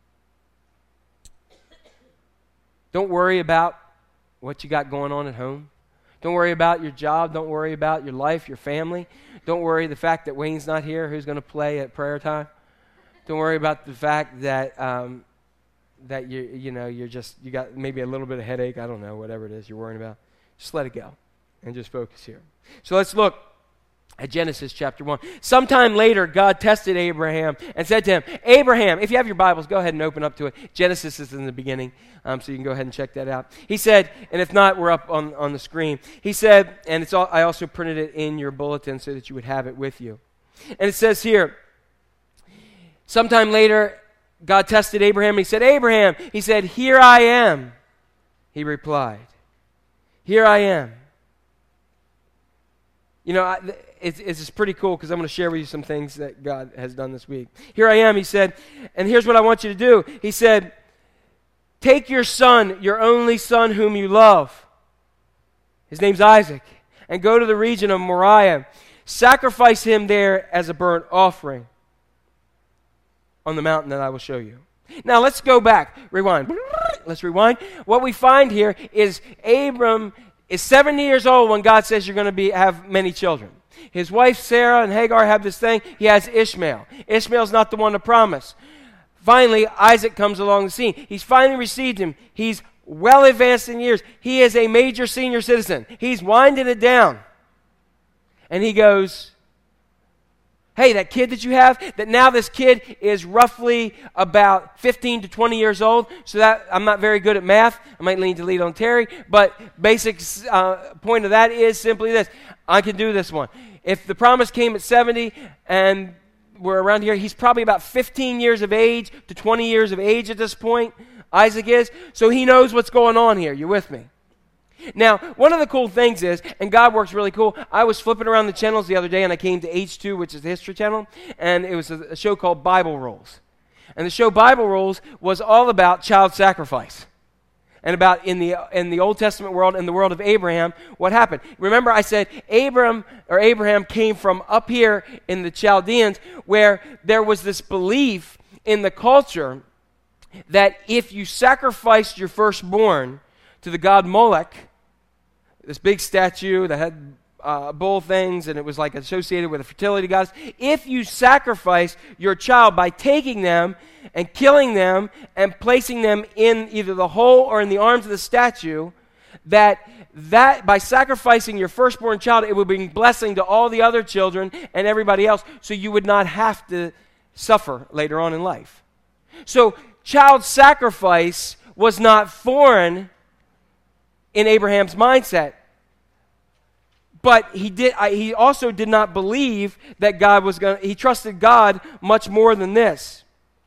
Don't worry about what you got going on at home. Don't worry about your job. Don't worry about your life, your family. Don't worry the fact that Wayne's not here, who's going to play at prayer time. Don't worry about the fact that that you got maybe a little bit of headache. I don't know, whatever it is you're worrying about. Just let it go and just focus here. So let's look at Genesis chapter 1. Sometime later, God tested Abraham and said to him, Abraham, if you have your Bibles, go ahead and open up to it. Genesis is in the beginning, so you can go ahead and check that out. He said, and if not, we're up on the screen. He said, and I also printed it in your bulletin so that you would have it with you. And it says here, sometime later, God tested Abraham, and he said, Abraham, he said, here I am. He replied, here I am. You know, it's pretty cool because I'm going to share with you some things that God has done this week. Here I am, he said, and here's what I want you to do. He said, take your son, your only son whom you love. His name's Isaac. And go to the region of Moriah. Sacrifice him there as a burnt offering on the mountain that I will show you. Now let's go back. Rewind. Let's rewind. What we find here is Abram is 70 years old when God says you're going to have many children. His wife Sarah and Hagar have this thing. He has Ishmael. Ishmael's not the one to promise. Finally, Isaac comes along the scene. He's finally received him. He's well advanced in years. He is a major senior citizen. He's winding it down. And he goes, hey, that kid that you have, that now this kid is roughly about 15 to 20 years old, so that I'm not very good at math. I might need to lead on Terry, but basic point of that is simply this. I can do this one. If the promise came at 70 and we're around here, he's probably about 15 years of age to 20 years of age at this point, Isaac is, so he knows what's going on here. You with me? Now, one of the cool things is, and God works really cool, I was flipping around the channels the other day and I came to H2, which is the History Channel, and it was a show called Bible Rules. And the show Bible Rules was all about child sacrifice. And about in the Old Testament world, in the world of Abraham, what happened. Remember I said Abraham came from up here in the Chaldeans, where there was this belief in the culture that if you sacrificed your firstborn to the god Molech, this big statue that had bull things, and it was like associated with a fertility goddess. If you sacrifice your child by taking them and killing them and placing them in either the hole or in the arms of the statue, that by sacrificing your firstborn child, it would bring blessing to all the other children and everybody else, so you would not have to suffer later on in life. So child sacrifice was not foreign in Abraham's mindset. But he also did not believe that God was going to, he trusted God much more than this.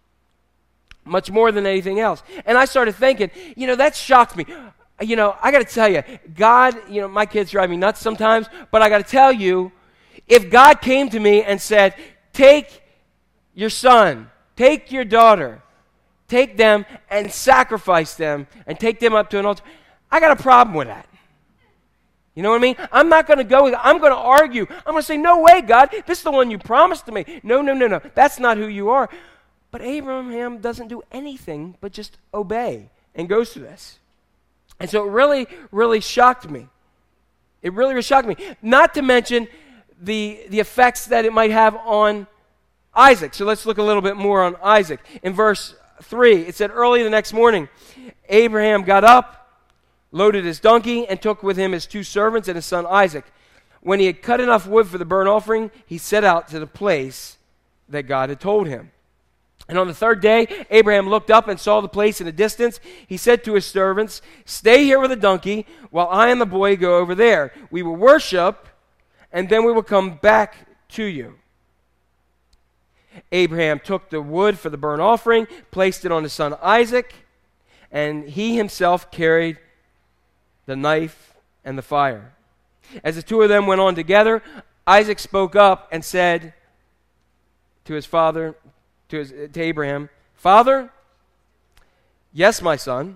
Much more than anything else. And I started thinking, that shocked me. I got to tell you, God, my kids drive me nuts sometimes, but I got to tell you, if God came to me and said, take your son, take your daughter, take them and sacrifice them and take them up to an altar, I got a problem with that. You know what I mean? I'm not going to go with it. I'm going to argue. I'm going to say, no way, God. This is the one you promised to me. No. That's not who you are. But Abraham doesn't do anything but just obey and goes through this. And so it really, really shocked me. It really, really shocked me. Not to mention the effects that it might have on Isaac. So let's look a little bit more on Isaac. In verse 3, it said, early the next morning, Abraham got up, loaded his donkey, and took with him his 2 servants and his son Isaac. When he had cut enough wood for the burnt offering, he set out to the place that God had told him. And on the 3rd day, Abraham looked up and saw the place in the distance. He said to his servants, stay here with the donkey while I and the boy go over there. We will worship, and then we will come back to you. Abraham took the wood for the burnt offering, placed it on his son Isaac, and he himself carried the knife and the fire. As the two of them went on together, Isaac spoke up and said to his father, to Abraham, "Father, yes, my son,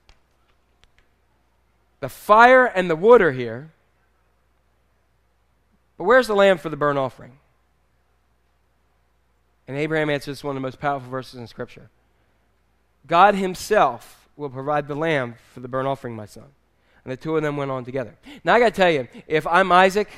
the fire and the wood are here, but where's the lamb for the burnt offering?" And Abraham answers one of the most powerful verses in Scripture. God himself will provide the lamb for the burnt offering, my son. And the two of them went on together. Now I got to tell you, if I'm Isaac,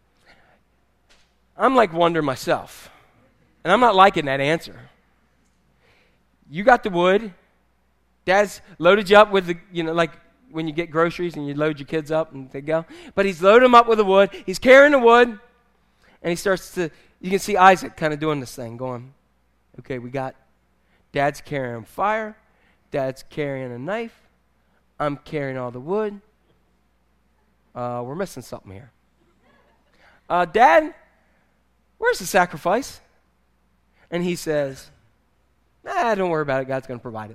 I'm like wondering myself. And I'm not liking that answer. You got the wood. Dad's loaded you up with the, like when you get groceries and you load your kids up and they go. But he's loaded them up with the wood. He's carrying the wood. And he starts to, you can see Isaac kind of doing this thing, going, okay, we got Dad's carrying fire. Dad's carrying a knife. I'm carrying all the wood. We're missing something here. Dad, where's the sacrifice? And he says, don't worry about it. God's going to provide it.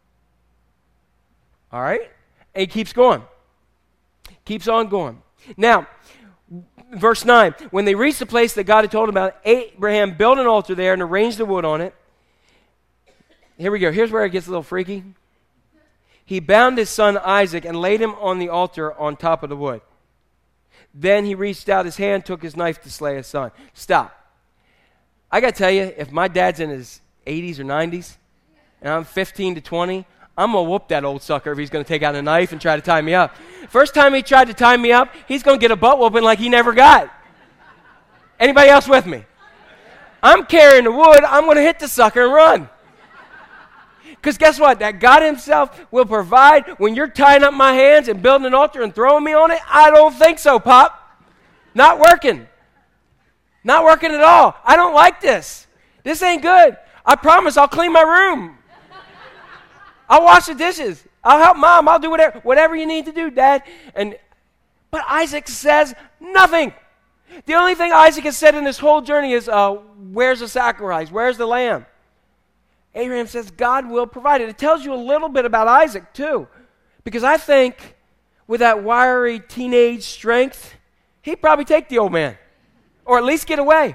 All right? And he keeps going. Keeps on going. Now, verse 9, when they reached the place that God had told him about, Abraham built an altar there and arranged the wood on it. Here we go. Here's where it gets a little freaky. He bound his son Isaac and laid him on the altar on top of the wood. Then he reached out his hand, took his knife to slay his son. Stop. I got to tell you, if my dad's in his 80s or 90s, and I'm 15 to 20, I'm going to whoop that old sucker if he's going to take out a knife and try to tie me up. First time he tried to tie me up, he's going to get a butt whooping like he never got. Anybody else with me? I'm carrying the wood. I'm going to hit the sucker and run. Because guess what? That God himself will provide when you're tying up my hands and building an altar and throwing me on it? I don't think so, Pop. Not working. Not working at all. I don't like this. This ain't good. I promise I'll clean my room. I'll wash the dishes. I'll help Mom. I'll do whatever you need to do, Dad. But Isaac says nothing. The only thing Isaac has said in this whole journey is, where's the sacrifice? Where's the lamb? Abraham says God will provide it. It tells you a little bit about Isaac, too. Because I think with that wiry teenage strength, he'd probably take the old man. Or at least get away.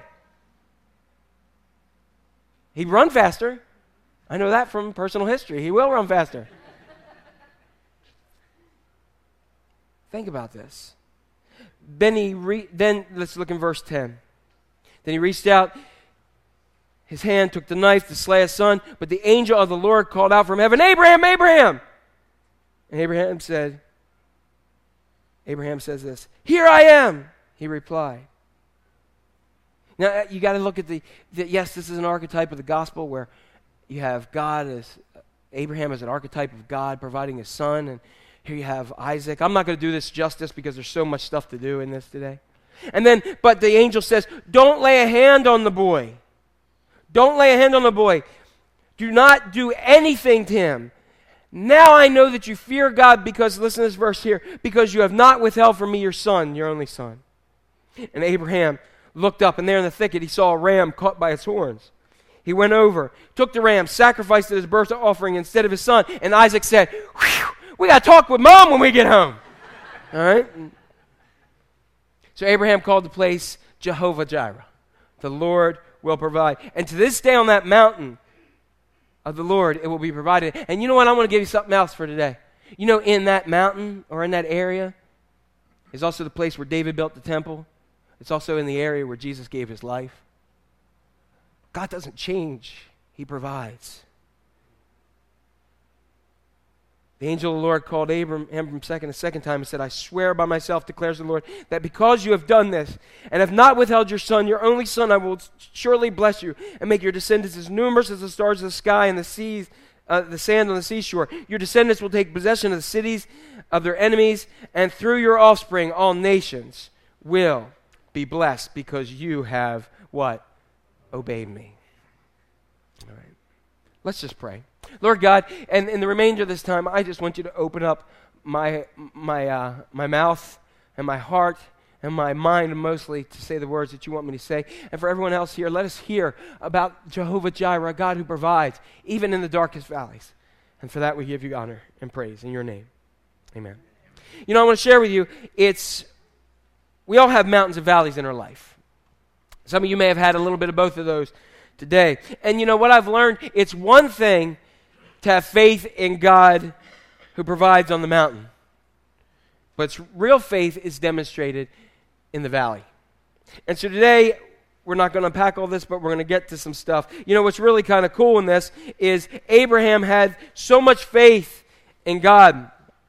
He'd run faster. I know that from personal history. He will run faster. Think about this. Then let's look in verse 10. Then he reached out his hand, took the knife to slay his son, but the angel of the Lord called out from heaven, "Abraham, Abraham!" And Abraham says this, "Here I am," he replied. Now, you got to look at yes, this is an archetype of the gospel where you have God as, Abraham as an archetype of God providing his son, and here you have Isaac. I'm not going to do this justice because there's so much stuff to do in this today. But the angel says, don't lay a hand on the boy. Don't lay a hand on the boy. Do not do anything to him. Now I know that you fear God because, listen to this verse here, because you have not withheld from me your son, your only son. And Abraham looked up, and there in the thicket he saw a ram caught by its horns. He went over, took the ram, sacrificed it as a burnt offering instead of his son. And Isaac said, we got to talk with Mom when we get home. All right? So Abraham called the place Jehovah-Jireh. The Lord will provide. And to this day on that mountain of the Lord, it will be provided. And you know what? I want to give you something else for today. You know, in that mountain or in that area is also the place where David built the temple. It's also in the area where Jesus gave his life. God doesn't change. He provides. The angel of the Lord called Abraham a second time and said, I swear by myself, declares the Lord, that because you have done this and have not withheld your son, your only son, I will surely bless you and make your descendants as numerous as the stars of the sky and the seas, the sand on the seashore. Your descendants will take possession of the cities of their enemies, and through your offspring all nations will be blessed because you have what? Obeyed me. All right. Let's just pray. Lord God, and in the remainder of this time, I just want you to open up my mouth and my heart and my mind mostly to say the words that you want me to say. And for everyone else here, let us hear about Jehovah-Jireh, God who provides, even in the darkest valleys. And for that we give you honor and praise in your name. Amen. You know, I want to share with you, we all have mountains and valleys in our life. Some of you may have had a little bit of both of those today. And you know what I've learned? It's one thing to have faith in God who provides on the mountain. But real faith is demonstrated in the valley. And so today, we're not going to unpack all this, but we're going to get to some stuff. You know, what's really kind of cool in this is Abraham had so much faith in God.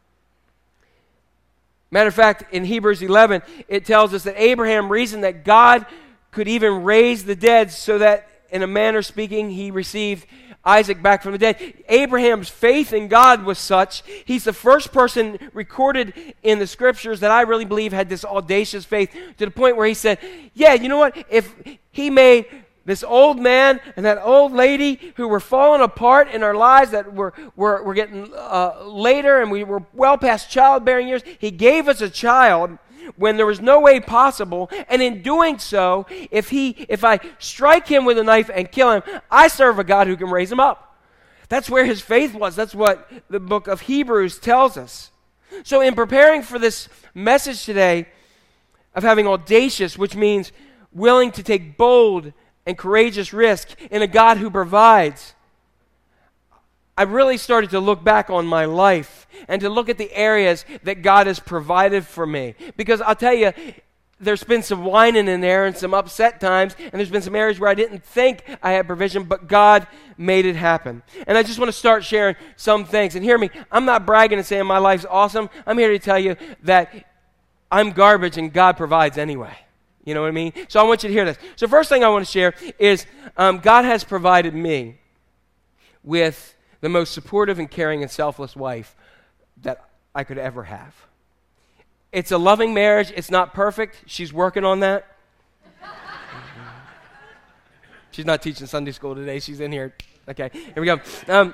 Matter of fact, in Hebrews 11, it tells us that Abraham reasoned that God could even raise the dead so that, in a manner speaking, he received Isaac back from the dead. Abraham's faith in God was such, he's the first person recorded in the scriptures that I really believe had this audacious faith to the point where he said, yeah, you know what? If he made this old man and that old lady who were falling apart in our lives, that were getting later and we were well past childbearing years, he gave us a child when there was no way possible, and in doing so, if I strike him with a knife and kill him, I serve a God who can raise him up. That's where his faith was. That's what the book of Hebrews tells us. So in preparing for this message today of having audacious, which means willing to take bold and courageous risk in a God who provides, I really started to look back on my life and to look at the areas that God has provided for me. Because I'll tell you, there's been some whining in there and some upset times, and there's been some areas where I didn't think I had provision, but God made it happen. And I just want to start sharing some things. And hear me, I'm not bragging and saying my life's awesome. I'm here to tell you that I'm garbage and God provides anyway. You know what I mean? So I want you to hear this. So first thing I want to share is God has provided me with the most supportive and caring and selfless wife that I could ever have. It's a loving marriage. It's not perfect. She's working on that. She's not teaching Sunday school today. She's in here. Okay, here we go.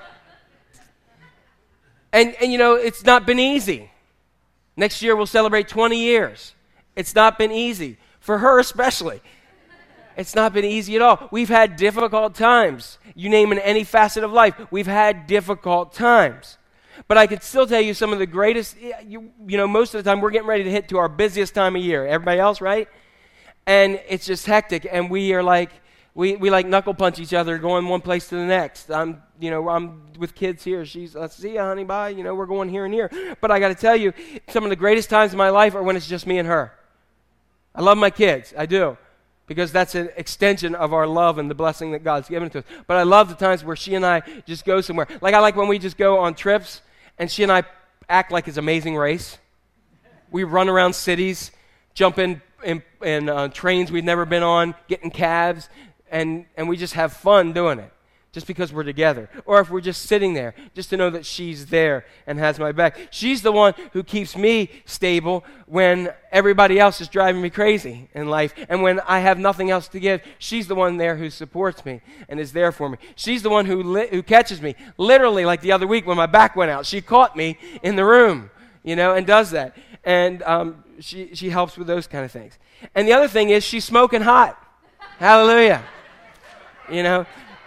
And you know, it's not been easy. Next year we'll celebrate 20 years. It's not been easy. For her especially. It's not been easy at all. We've had difficult times. You name it, in any facet of life, we've had difficult times. But I can still tell you some of the greatest, you know, most of the time we're getting ready to hit to our busiest time of year. Everybody else, right? And it's just hectic, and we are like, we like knuckle punch each other going one place to the next. I'm with kids here. Let's see you, honey, bye. You know, we're going here and here. But I got to tell you, some of the greatest times in my life are when it's just me and her. I love my kids. I do. Because that's an extension of our love and the blessing that God's given to us. But I love the times where she and I just go somewhere. Like I like when we just go on trips and she and I act like it's Amazing Race. We run around cities, jump in trains we've never been on, get in cabs, and we just have fun doing it. Just because we're together. Or if we're just sitting there, just to know that she's there and has my back. She's the one who keeps me stable when everybody else is driving me crazy in life. And when I have nothing else to give, she's the one there who supports me and is there for me. She's the one who catches me. Literally, like the other week when my back went out, she caught me in the room, you know, and does that. And she helps with those kind of things. And the other thing is she's smoking hot. Hallelujah. You know.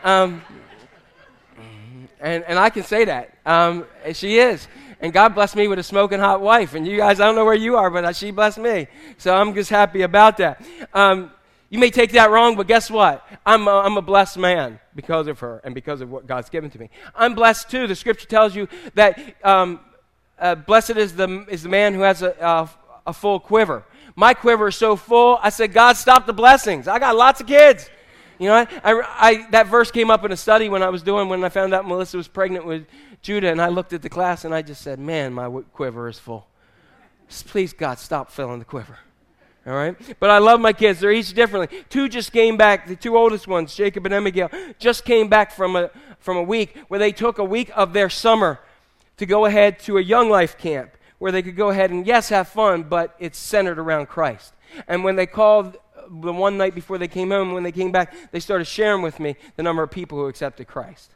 And I can say that. She is. And God blessed me with a smoking hot wife. And you guys, I don't know where you are, but she blessed me. So I'm just happy about that. You may take that wrong, but guess what? I'm a blessed man because of her and because of what God's given to me. I'm blessed too. The scripture tells you that blessed is the man who has a full quiver. My quiver is so full, I said, God, stop the blessings. I got lots of kids. You know, that verse came up in a study when I found out Melissa was pregnant with Judah, and I looked at the class and I just said, man, my quiver is full. Please, God, stop filling the quiver. All right? But I love my kids. They're each differently. Two just came back, the two oldest ones, Jacob and Abigail, just came back from a week where they took a week of their summer to go ahead to a Young Life camp where they could go ahead and, yes, have fun, but it's centered around Christ. And when they called the one night before they came home, when they came back, they started sharing with me the number of people who accepted Christ.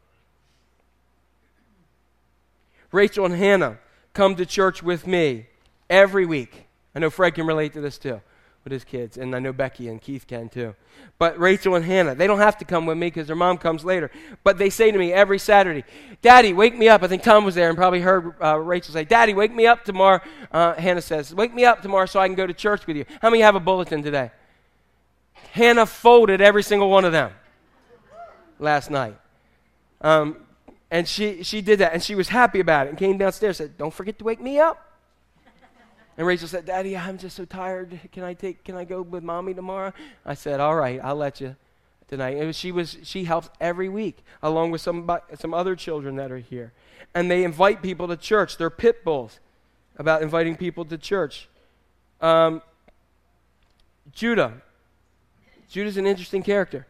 Rachel and Hannah come to church with me every week. I know Fred can relate to this too. with his kids. And I know Becky and Keith can too. But Rachel and Hannah, they don't have to come with me because their mom comes later. But they say to me every Saturday, Daddy, wake me up. I think Tom was there and probably heard Rachel say, Daddy, wake me up tomorrow. Hannah says, wake me up tomorrow so I can go to church with you. How many have a bulletin today? Hannah folded every single one of them last night. And she did that, and she was happy about it and came downstairs and said, don't forget to wake me up. And Rachel said, Daddy, I'm just so tired. Can I go with Mommy tomorrow? I said, all right, I'll let you tonight. And she helps every week, along with some other children that are here. And they invite people to church. They're pit bulls about inviting people to church. Judah's an interesting character.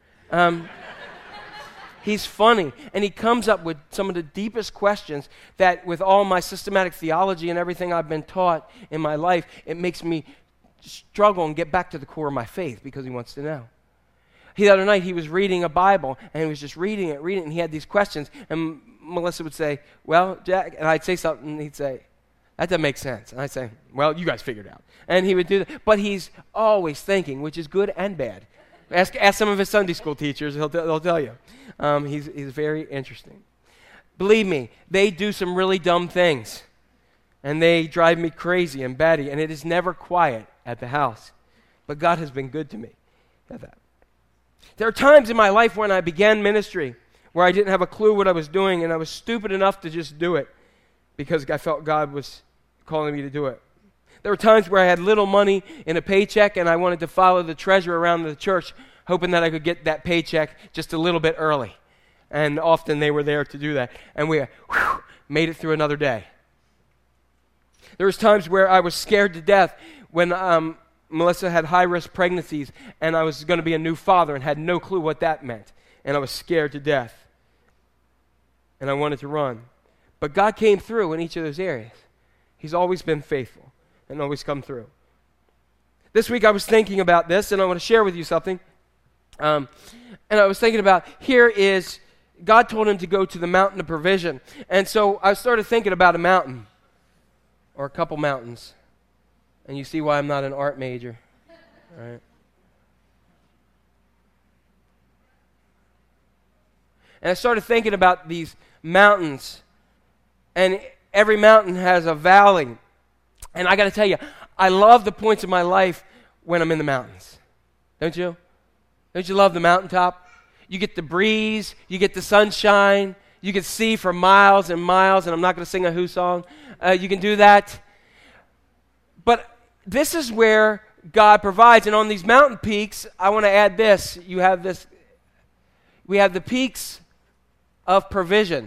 He's funny, and he comes up with some of the deepest questions that with all my systematic theology and everything I've been taught in my life, it makes me struggle and get back to the core of my faith because he wants to know. The other night, he was reading a Bible, and he was just reading it, and he had these questions, and Melissa would say, well, Jack, and I'd say something, and he'd say, that doesn't make sense. And I'd say, well, you guys figure it out. And he would do that. But he's always thinking, which is good and bad. Ask some of his Sunday school teachers, they'll tell you. He's very interesting. Believe me, they do some really dumb things. And they drive me crazy and batty. And it is never quiet at the house. But God has been good to me at that. There are times in my life when I began ministry where I didn't have a clue what I was doing. And I was stupid enough to just do it because I felt God was calling me to do it. There were times where I had little money in a paycheck and I wanted to follow the treasurer around the church, hoping that I could get that paycheck just a little bit early. And often they were there to do that. And we made it through another day. There was times where I was scared to death when Melissa had high-risk pregnancies and I was going to be a new father and had no clue what that meant. And I was scared to death. And I wanted to run. But God came through in each of those areas. He's always been faithful and always come through. This week I was thinking about this, and I want to share with you something. And I was thinking about, here is, God told him to go to the mountain of provision. And so I started thinking about a mountain, or a couple mountains. And you see why I'm not an art major, right? And I started thinking about these mountains, and every mountain has a valley. And I got to tell you, I love the points of my life when I'm in the mountains. Don't you? Don't you love the mountaintop? You get the breeze, you get the sunshine, you can see for miles and miles, and I'm not going to sing a Who song. You can do that. But this is where God provides. And on these mountain peaks, I want to add this. We have the peaks of provision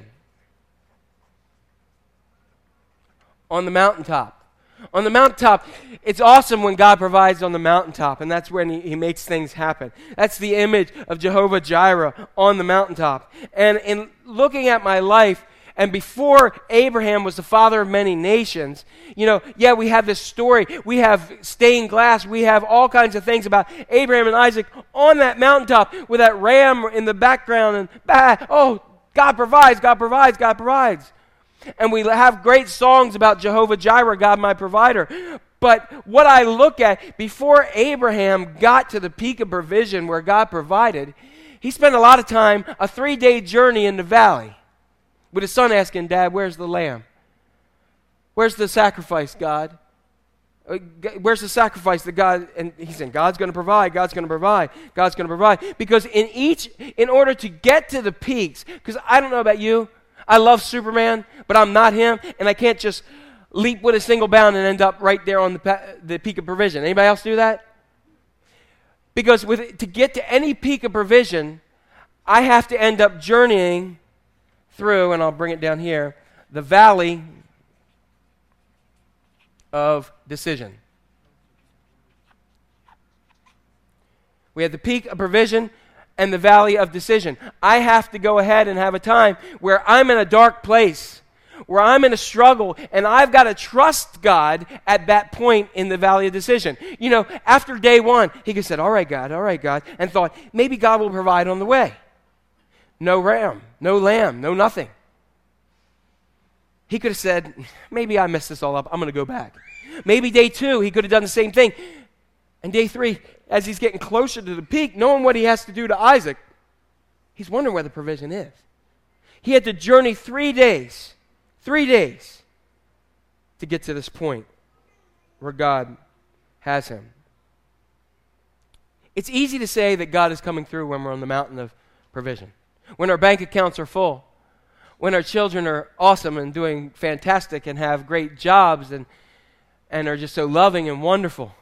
on the mountaintop. On the mountaintop, it's awesome when God provides on the mountaintop, and that's when he makes things happen. That's the image of Jehovah Jireh on the mountaintop. And in looking at my life, and before Abraham was the father of many nations, we have this story. We have stained glass. We have all kinds of things about Abraham and Isaac on that mountaintop with that ram in the background. And, God provides, God provides, God provides. And we have great songs about Jehovah Jireh, God my provider. But what I look at, before Abraham got to the peak of provision where God provided, he spent a lot of time, a 3-day journey in the valley, with his son asking, Dad, where's the lamb? Where's the sacrifice, God? Where's the sacrifice that God, and he's saying, God's going to provide, God's going to provide, God's going to provide. Because in order to get to the peaks, because I don't know about you, I love Superman, but I'm not him, and I can't just leap with a single bound and end up right there on the peak of provision. Anybody else do that? Because to get to any peak of provision, I have to end up journeying through, and I'll bring it down here, the valley of decision. We have the peak of provision and the valley of decision. I have to go ahead and have a time where I'm in a dark place, where I'm in a struggle, and I've got to trust God at that point in the valley of decision. After day one, he could have said, all right, God, and thought, maybe God will provide on the way. No ram, no lamb, no nothing. He could have said, maybe I messed this all up, I'm going to go back. Maybe day two, he could have done the same thing. And day 3, as he's getting closer to the peak, knowing what he has to do to Isaac, he's wondering where the provision is. He had to journey 3 days to get to this point where God has him. It's easy to say that God is coming through when we're on the mountain of provision, when our bank accounts are full, when our children are awesome and doing fantastic and have great jobs and are just so loving and wonderful.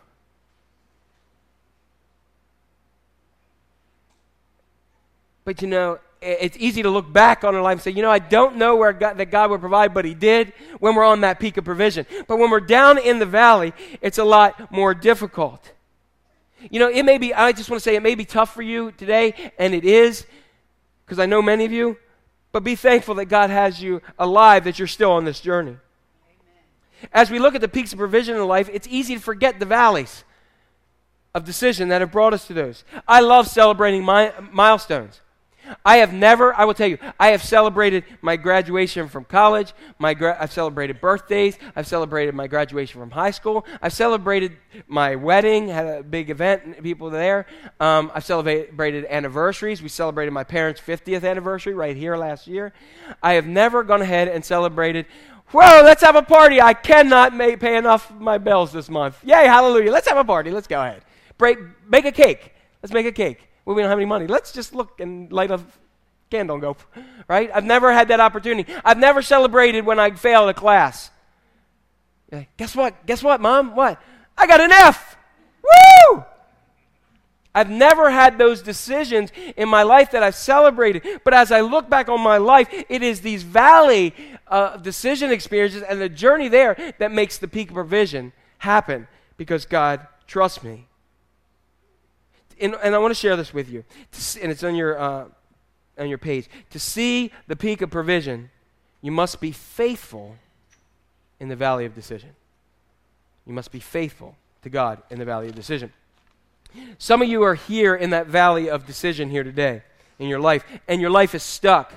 But you know, it's easy to look back on our life and say, you know, I don't know where that God would provide, but he did when we're on that peak of provision. But when we're down in the valley, it's a lot more difficult. You know, it may be, I just want to say it may be tough for you today, and it is, because I know many of you, but be thankful that God has you alive, that you're still on this journey. Amen. As we look at the peaks of provision in life, it's easy to forget the valleys of decision that have brought us to those. I love celebrating milestones. I will tell you, I have celebrated my graduation from college, I've celebrated birthdays, I've celebrated my graduation from high school, I've celebrated my wedding, had a big event, people there, I've celebrated anniversaries. We celebrated my parents' 50th anniversary right here last year. I have never gone ahead and celebrated, whoa, let's have a party, I cannot pay enough of my bills this month. Yay, hallelujah, let's have a party, let's go ahead. Make a cake, let's make a cake. Well, we don't have any money. Let's just look and light a candle and go, right? I've never had that opportunity. I've never celebrated when I failed a class. Like, guess what? Guess what, Mom? What? I got an F. Woo! I've never had those decisions in my life that I've celebrated. But as I look back on my life, it is these valley decision experiences and the journey there that makes the peak of provision happen because God trusts me. And I want to share this with you, and it's on your page. To see the peak of provision, you must be faithful in the valley of decision. You must be faithful to God in the valley of decision. Some of you are here in that valley of decision here today in your life, and your life is stuck.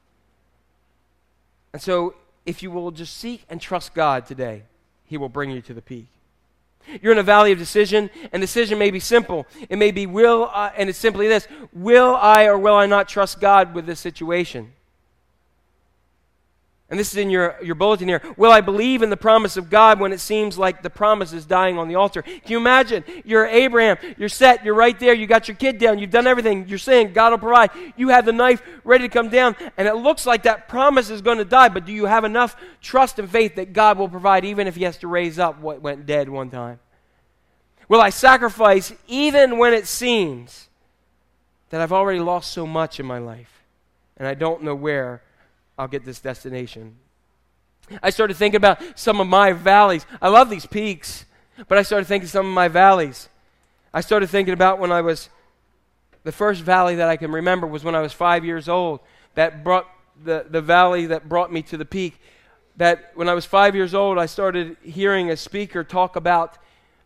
And so if you will just seek and trust God today, he will bring you to the peak. You're in a valley of decision, and decision may be simple. It may be and it's simply this: will I or will I not trust God with this situation? And this is in your bulletin here. Will I believe in the promise of God when it seems like the promise is dying on the altar? Can you imagine? You're Abraham. You're set. You're right there. You got your kid down. You've done everything. You're saying God will provide. You have the knife ready to come down, and it looks like that promise is going to die, but do you have enough trust and faith that God will provide even if he has to raise up what went dead one time? Will I sacrifice even when it seems that I've already lost so much in my life and I don't know where I'll get this destination? I started thinking about some of my valleys. I love these peaks, but I started thinking some of my valleys. I started thinking about when I was, the first valley that I can remember was when I was 5 years old. That brought the valley that brought me to the peak. That when I was 5 years old, I started hearing a speaker talk about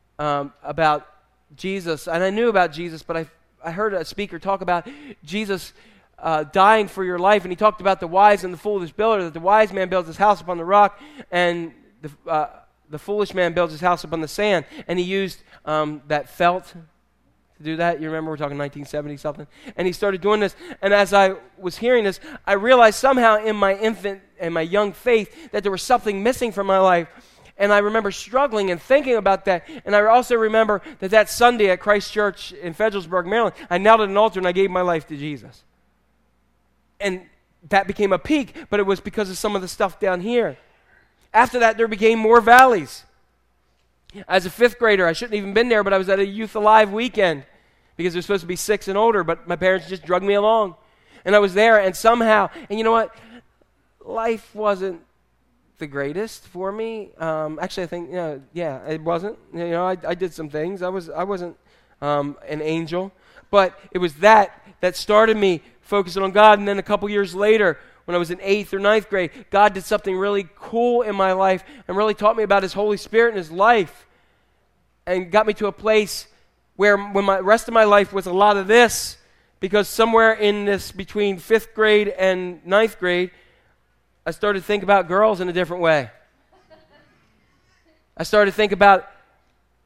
Jesus, and I knew about Jesus, but I heard a speaker talk about Jesus dying for your life, and he talked about the wise and the foolish builder, that the wise man builds his house upon the rock, and the foolish man builds his house upon the sand, and he used that felt to do that. You remember, we're talking 1970 something, and he started doing this, and as I was hearing this, I realized somehow in my infant and my young faith that there was something missing from my life. And I remember struggling and thinking about that. And I also remember that Sunday at Christ Church in Federalsburg, Maryland, I knelt at an altar and I gave my life to Jesus. And that became a peak, but it was because of some of the stuff down here. After that, there became more valleys. As a 5th grader, I shouldn't have even been there, but I was at a Youth Alive weekend because it was supposed to be 6 and older, but my parents just drugged me along. And I was there, and somehow, and you know what? Life wasn't the greatest for me. Actually, I think, it wasn't. I did some things. I wasn't an angel, but it was that started me focusing on God. And then a couple years later, when I was in 8th or 9th grade, God did something really cool in my life and really taught me about His Holy Spirit and His life, and got me to a place where when my rest of my life was a lot of this, because somewhere in this between 5th grade and 9th grade, I started to think about girls in a different way. I started to think about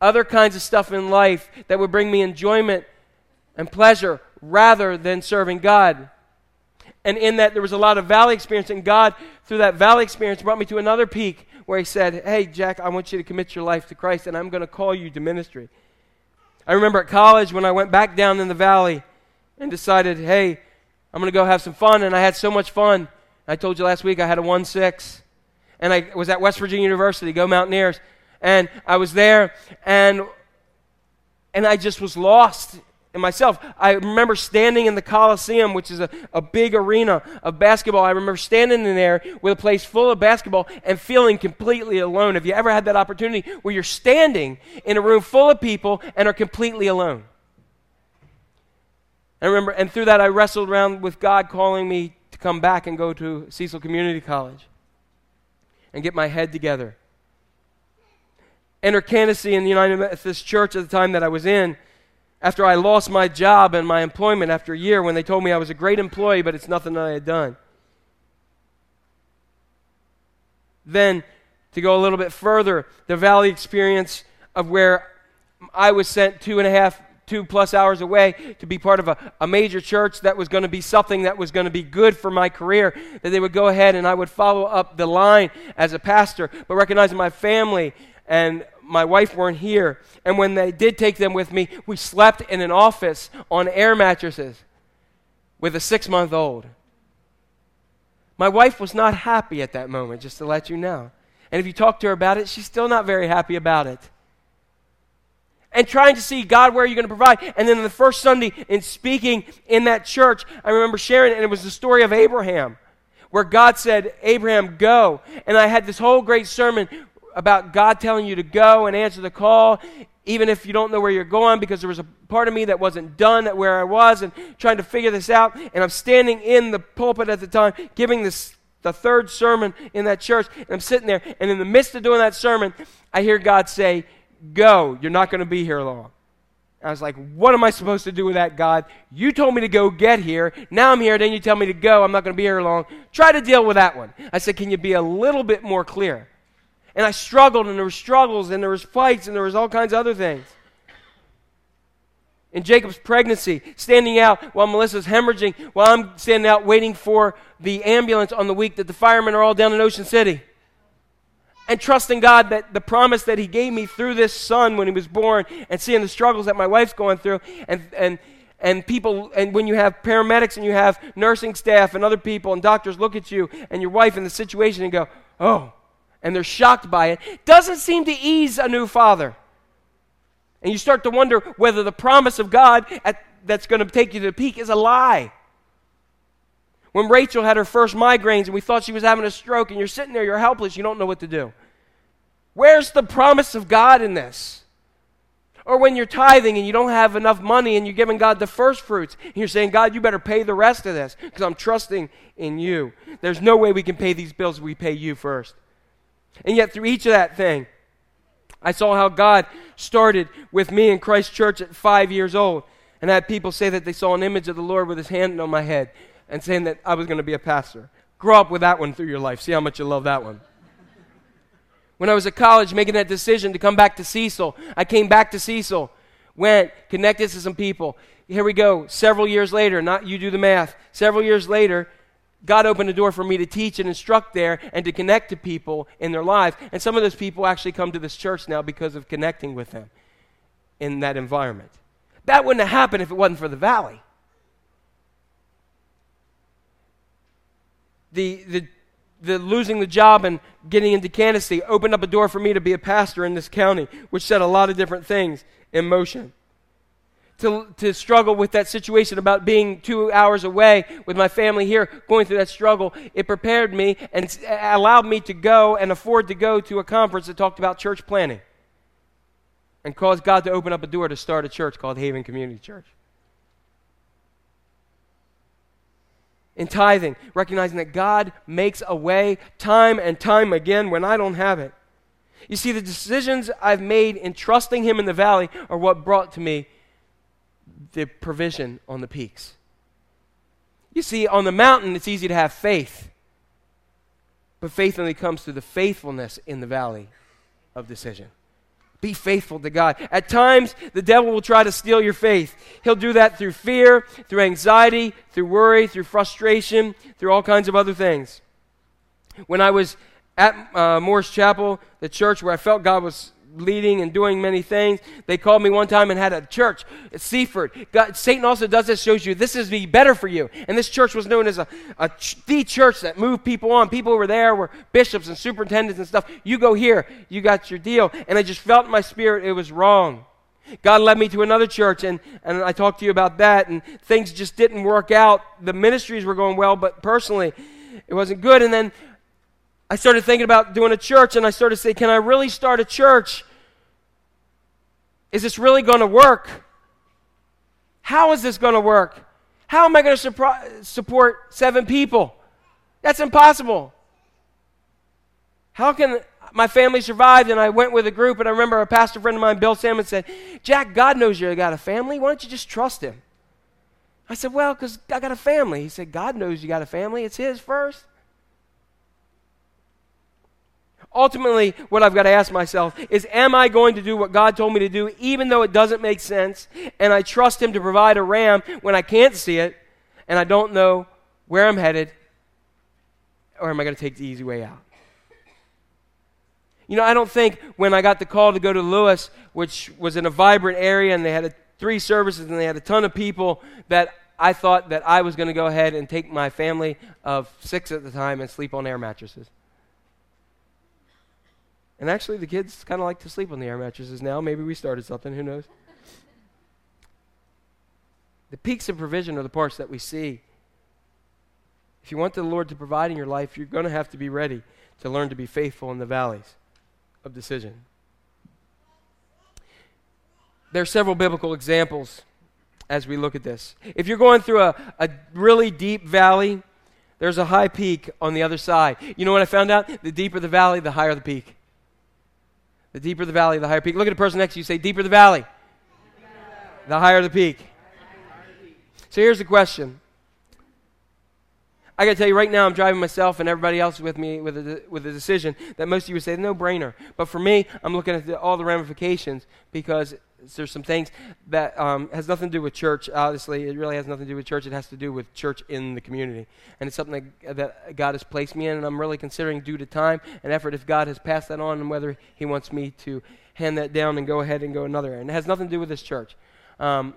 other kinds of stuff in life that would bring me enjoyment and pleasure rather than serving God. And in that, there was a lot of valley experience, and God, through that valley experience, brought me to another peak where he said, hey, Jack, I want you to commit your life to Christ, and I'm going to call you to ministry. I remember at college when I went back down in the valley and decided, hey, I'm going to go have some fun, and I had so much fun. I told you last week I had a 1.6, and I was at West Virginia University, go Mountaineers, and I was there, and I just was lost in myself. I remember standing in the Coliseum, which is a big arena of basketball. I remember standing in there with a place full of basketball and feeling completely alone. Have you ever had that opportunity where you're standing in a room full of people and are completely alone? I remember, and through that I wrestled around with God calling me to come back and go to Cecil Community College and get my head together. Enter candidacy in the United Methodist Church at the time that I was in, after I lost my job and my employment after a year when they told me I was a great employee, but it's nothing that I had done. Then, to go a little bit further, the valley experience of where I was sent 2+ hours away to be part of a major church that was going to be something that was going to be good for my career, that they would go ahead and I would follow up the line as a pastor, but recognizing my family and my wife weren't here. And when they did take them with me, we slept in an office on air mattresses with a 6-month-old. My wife was not happy at that moment, just to let you know. And if you talk to her about it, she's still not very happy about it. And trying to see, God, where are you going to provide? And then the first Sunday in speaking in that church, I remember sharing, and it was the story of Abraham, where God said, Abraham, go. And I had this whole great sermon about God telling you to go and answer the call, even if you don't know where you're going, because there was a part of me that wasn't done at where I was and trying to figure this out. And I'm standing in the pulpit at the time, giving the third sermon in that church, and I'm sitting there, and in the midst of doing that sermon, I hear God say, go, you're not going to be here long. I was like, what am I supposed to do with that, God? You told me to go get here. Now I'm here, then you tell me to go. I'm not going to be here long. Try to deal with that one. I said, can you be a little bit more clear? And I struggled, and there were struggles, and there was fights, and there was all kinds of other things. In Jacob's pregnancy, standing out while Melissa's hemorrhaging, while I'm standing out waiting for the ambulance on the week that the firemen are all down in Ocean City. And trusting God that the promise that he gave me through this son when he was born, and seeing the struggles that my wife's going through, and people, and when you have paramedics and you have nursing staff and other people and doctors look at you and your wife in the situation and go, oh, and they're shocked by it, doesn't seem to ease a new father. And you start to wonder whether the promise of God that's going to take you to the peak is a lie. When Rachel had her first migraines and we thought she was having a stroke, and you're sitting there, you're helpless, you don't know what to do. Where's the promise of God in this? Or when you're tithing and you don't have enough money and you're giving God the first fruits, and you're saying, God, you better pay the rest of this because I'm trusting in you. There's no way we can pay these bills if we pay you first. And yet through each of that thing, I saw how God started with me in Christ Church at 5 years old, and I had people say that they saw an image of the Lord with his hand on my head and saying that I was going to be a pastor. Grow up with that one through your life. See how much you love that one. When I was at college making that decision to come back to Cecil, I came back to Cecil, went, connected to some people. Here we go. Several years later, not you do the math, several years later, God opened a door for me to teach and instruct there and to connect to people in their lives. And some of those people actually come to this church now because of connecting with them in that environment. That wouldn't have happened if it wasn't for the valley. The losing the job and getting into candidacy opened up a door for me to be a pastor in this county, which set a lot of different things in motion. To struggle with that situation about being 2 hours away with my family here, going through that struggle, it prepared me and allowed me to go and afford to go to a conference that talked about church planning and caused God to open up a door to start a church called Haven Community Church. In tithing, recognizing that God makes a way time and time again when I don't have it. You see, the decisions I've made in trusting him in the valley are what brought to me the provision on the peaks. You see, on the mountain, it's easy to have faith. But faith only comes through the faithfulness in the valley of decision. Be faithful to God. At times, the devil will try to steal your faith. He'll do that through fear, through anxiety, through worry, through frustration, through all kinds of other things. When I was at Morris Chapel, the church where I felt God was leading and doing many things, they called me one time and had a church at Seaford. Satan also does this, shows you this is be better for you. And this church was known as the church that moved people on. People who were there were bishops and superintendents and stuff. You go here, you got your deal. And I just felt in my spirit it was wrong. God led me to another church, and I talked to you about that, and things just didn't work out. The ministries were going well, but personally, it wasn't good. And then I started thinking about doing a church, and I started saying, can I really start a church? Is this really going to work? How is this going to work? How am I going to support 7 people? That's impossible. How can my family survive? And I went with a group, and I remember a pastor friend of mine, Bill Salmon, said, Jack, God knows you got a family. Why don't you just trust him? I said, well, because I got a family. He said, God knows you got a family. It's his first. Ultimately, what I've got to ask myself is, am I going to do what God told me to do, even though it doesn't make sense, and I trust him to provide a ram when I can't see it, and I don't know where I'm headed, or am I going to take the easy way out? You know, I don't think when I got the call to go to Lewis, which was in a vibrant area, and they had 3 services, and they had a ton of people, that I thought that I was going to go ahead and take my family of 6 at the time and sleep on air mattresses. And actually, the kids kind of like to sleep on the air mattresses now. Maybe we started something, who knows? The peaks of provision are the parts that we see. If you want the Lord to provide in your life, you're going to have to be ready to learn to be faithful in the valleys of decision. There are several biblical examples as we look at this. If you're going through a really deep valley, there's a high peak on the other side. You know what I found out? The deeper the valley, the higher the peak. The deeper the valley, the higher peak. Look at the person next to you. Say, deeper the valley, the higher the peak. So here's the question. I got to tell you right now, I'm driving myself and everybody else with me with a decision that most of you would say, no-brainer. But for me, I'm looking at all the ramifications, because there's some things that has nothing to do with church. Obviously, it really has nothing to do with church. It has to do with church in the community. And it's something that God has placed me in, and I'm really considering, due to time and effort, if God has passed that on and whether he wants me to hand that down and go ahead and go another. And it has nothing to do with this church. It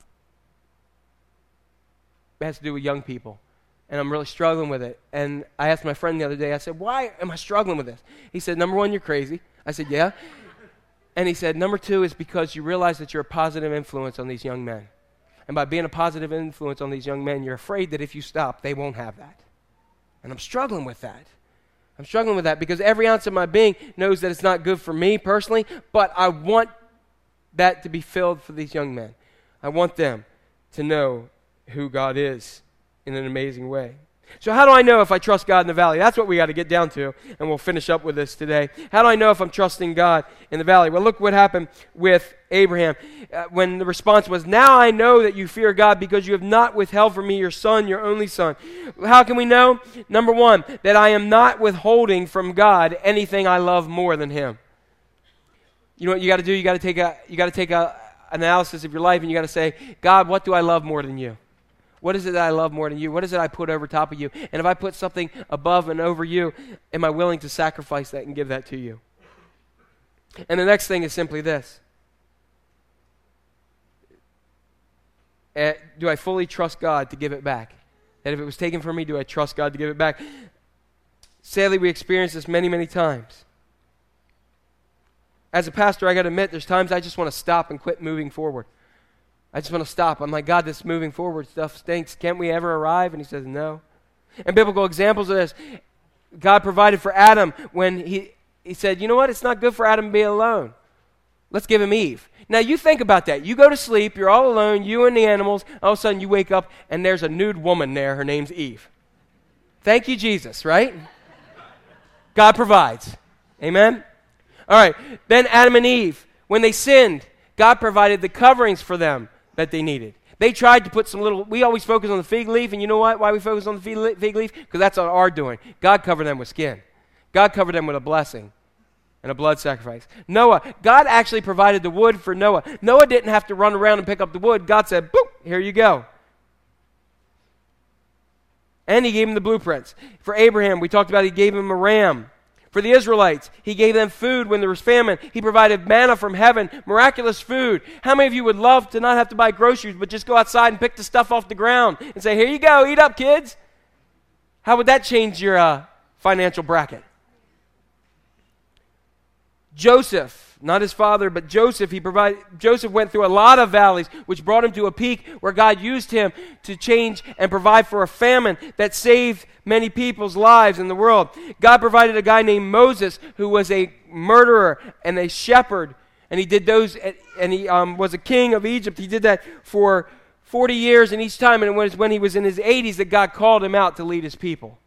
has to do with young people. And I'm really struggling with it. And I asked my friend the other day, I said, why am I struggling with this? He said, number 1, you're crazy. I said, yeah. And he said, number 2 is because you realize that you're a positive influence on these young men. And by being a positive influence on these young men, you're afraid that if you stop, they won't have that. And I'm struggling with that. I'm struggling with that because every ounce of my being knows that it's not good for me personally, but I want that to be filled for these young men. I want them to know who God is in an amazing way. So how do I know if I trust God in the valley? That's what we got to get down to, and we'll finish up with this today. How do I know if I'm trusting God in the valley? Well, look what happened with Abraham when the response was, now I know that you fear God because you have not withheld from me your son, your only son. How can we know? Number 1, that I am not withholding from God anything I love more than him. You know what you got to do? You got to take a analysis of your life, and you got to say, God, what do I love more than you? What is it that I love more than you? What is it I put over top of you? And if I put something above and over you, am I willing to sacrifice that and give that to you? And the next thing is simply this. Do I fully trust God to give it back? That if it was taken from me, do I trust God to give it back? Sadly, we experience this many, many times. As a pastor, I got to admit, there's times I just want to stop and quit moving forward. I just want to stop. I'm like, God, this moving forward stuff stinks. Can't we ever arrive? And he says, no. And biblical examples of this, God provided for Adam when he said, you know what? It's not good for Adam to be alone. Let's give him Eve. Now, you think about that. You go to sleep. You're all alone, you and the animals. All of a sudden, you wake up, and there's a nude woman there. Her name's Eve. Thank you, Jesus, right? God provides. Amen? All right. Then Adam and Eve, when they sinned, God provided the coverings for them that they needed. They tried to put we always focus on the fig leaf, and you know what? Why we focus on the fig leaf? Because that's our doing. God covered them with skin. God covered them with a blessing. and a blood sacrifice. Noah, God actually provided the wood for Noah. Noah didn't have to run around and pick up the wood. God said, boop, here you go. And he gave him the blueprints. For Abraham, we talked about he gave him a ram. For the Israelites, he gave them food when there was famine. He provided manna from heaven, miraculous food. How many of you would love to not have to buy groceries, but just go outside and pick the stuff off the ground and say, here you go, eat up, kids? How would that change your financial bracket? Joseph, not his father, but Joseph, Joseph went through a lot of valleys, which brought him to a peak where God used him to change and provide for a famine that saved many people's lives in the world. God provided a guy named Moses who was a murderer and a shepherd, and he did those, and he was a king of Egypt. He did that for 40 years, and each time, and it was when he was in his 80s that God called him out to lead his people.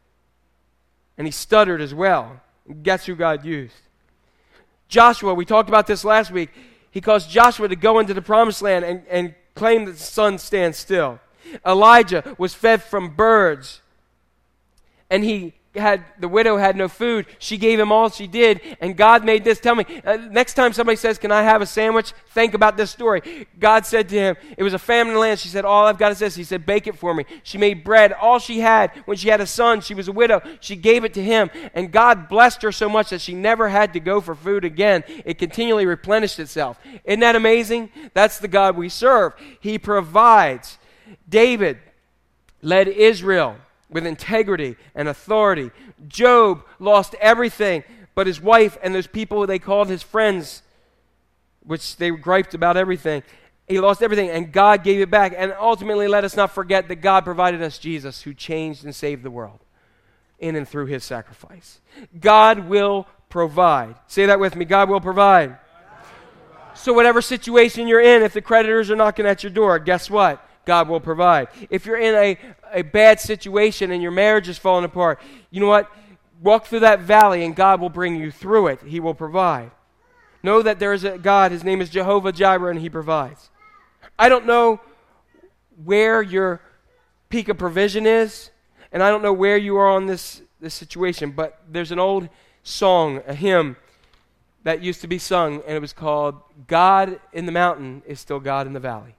And he stuttered as well. Guess who God used? Joshua, we talked about this last week. He caused Joshua to go into the promised land and claim that the sun stands still. Elijah was fed from birds, and the widow had no food. She gave him all she did, and God made this. Tell me, next time somebody says, can I have a sandwich? Think about this story. God said to him, it was a famine in the land. She said, all I've got is this. He said, bake it for me. She made bread. All she had when she had a son, she was a widow. She gave it to him, and God blessed her so much that she never had to go for food again. It continually replenished itself. Isn't that amazing? That's the God we serve. He provides. David led Israel with integrity and authority. Job lost everything but his wife and those people they called his friends, which they griped about everything. He lost everything, and God gave it back. And ultimately, let us not forget that God provided us Jesus, who changed and saved the world in and through his sacrifice. God will provide. Say that with me. God will provide. So whatever situation you're in, if the creditors are knocking at your door, guess what? God will provide. If you're in a bad situation and your marriage is falling apart, you know what? Walk through that valley and God will bring you through it. He will provide. Know that there is a God, his name is Jehovah Jireh, and he provides. I don't know where your peak of provision is, and I don't know where you are on this situation, but there's an old song, a hymn that used to be sung, and it was called, God in the Mountain is Still God in the Valley.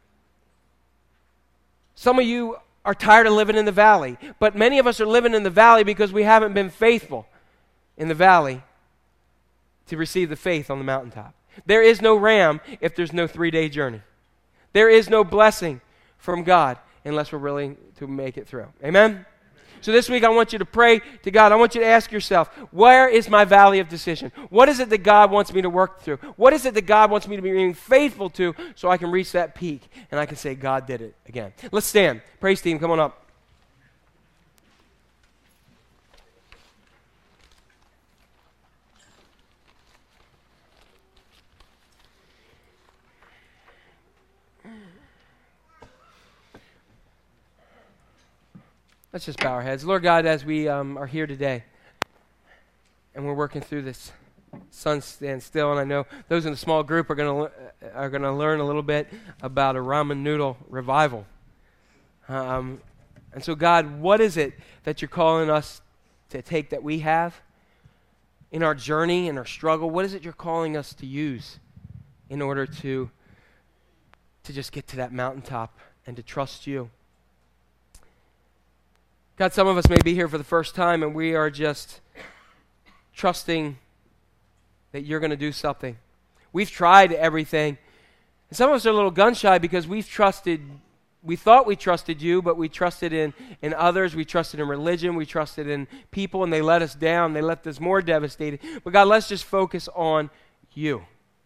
Some of you are tired of living in the valley, but many of us are living in the valley because we haven't been faithful in the valley to receive the faith on the mountaintop. There is no ram if there's no 3-day journey. There is no blessing from God unless we're willing to make it through. Amen? So this week I want you to pray to God. I want you to ask yourself, where is my valley of decision? What is it that God wants me to work through? What is it that God wants me to be being faithful to so I can reach that peak and I can say, God did it again. Let's stand. Praise team, come on up. Let's just bow our heads. Lord God, as we are here today and we're working through this sun stand still, and I know those in the small group are going to learn a little bit about a ramen noodle revival. And so, God, what is it that you're calling us to take that we have in our journey, in our struggle? What is it you're calling us to use in order to just get to that mountaintop and to trust you? God, some of us may be here for the first time and we are just trusting that you're going to do something. We've tried everything. And some of us are a little gun shy because we thought we trusted you, but we trusted in others. We trusted in religion. We trusted in people, and they let us down. They left us more devastated. But God, let's just focus on you.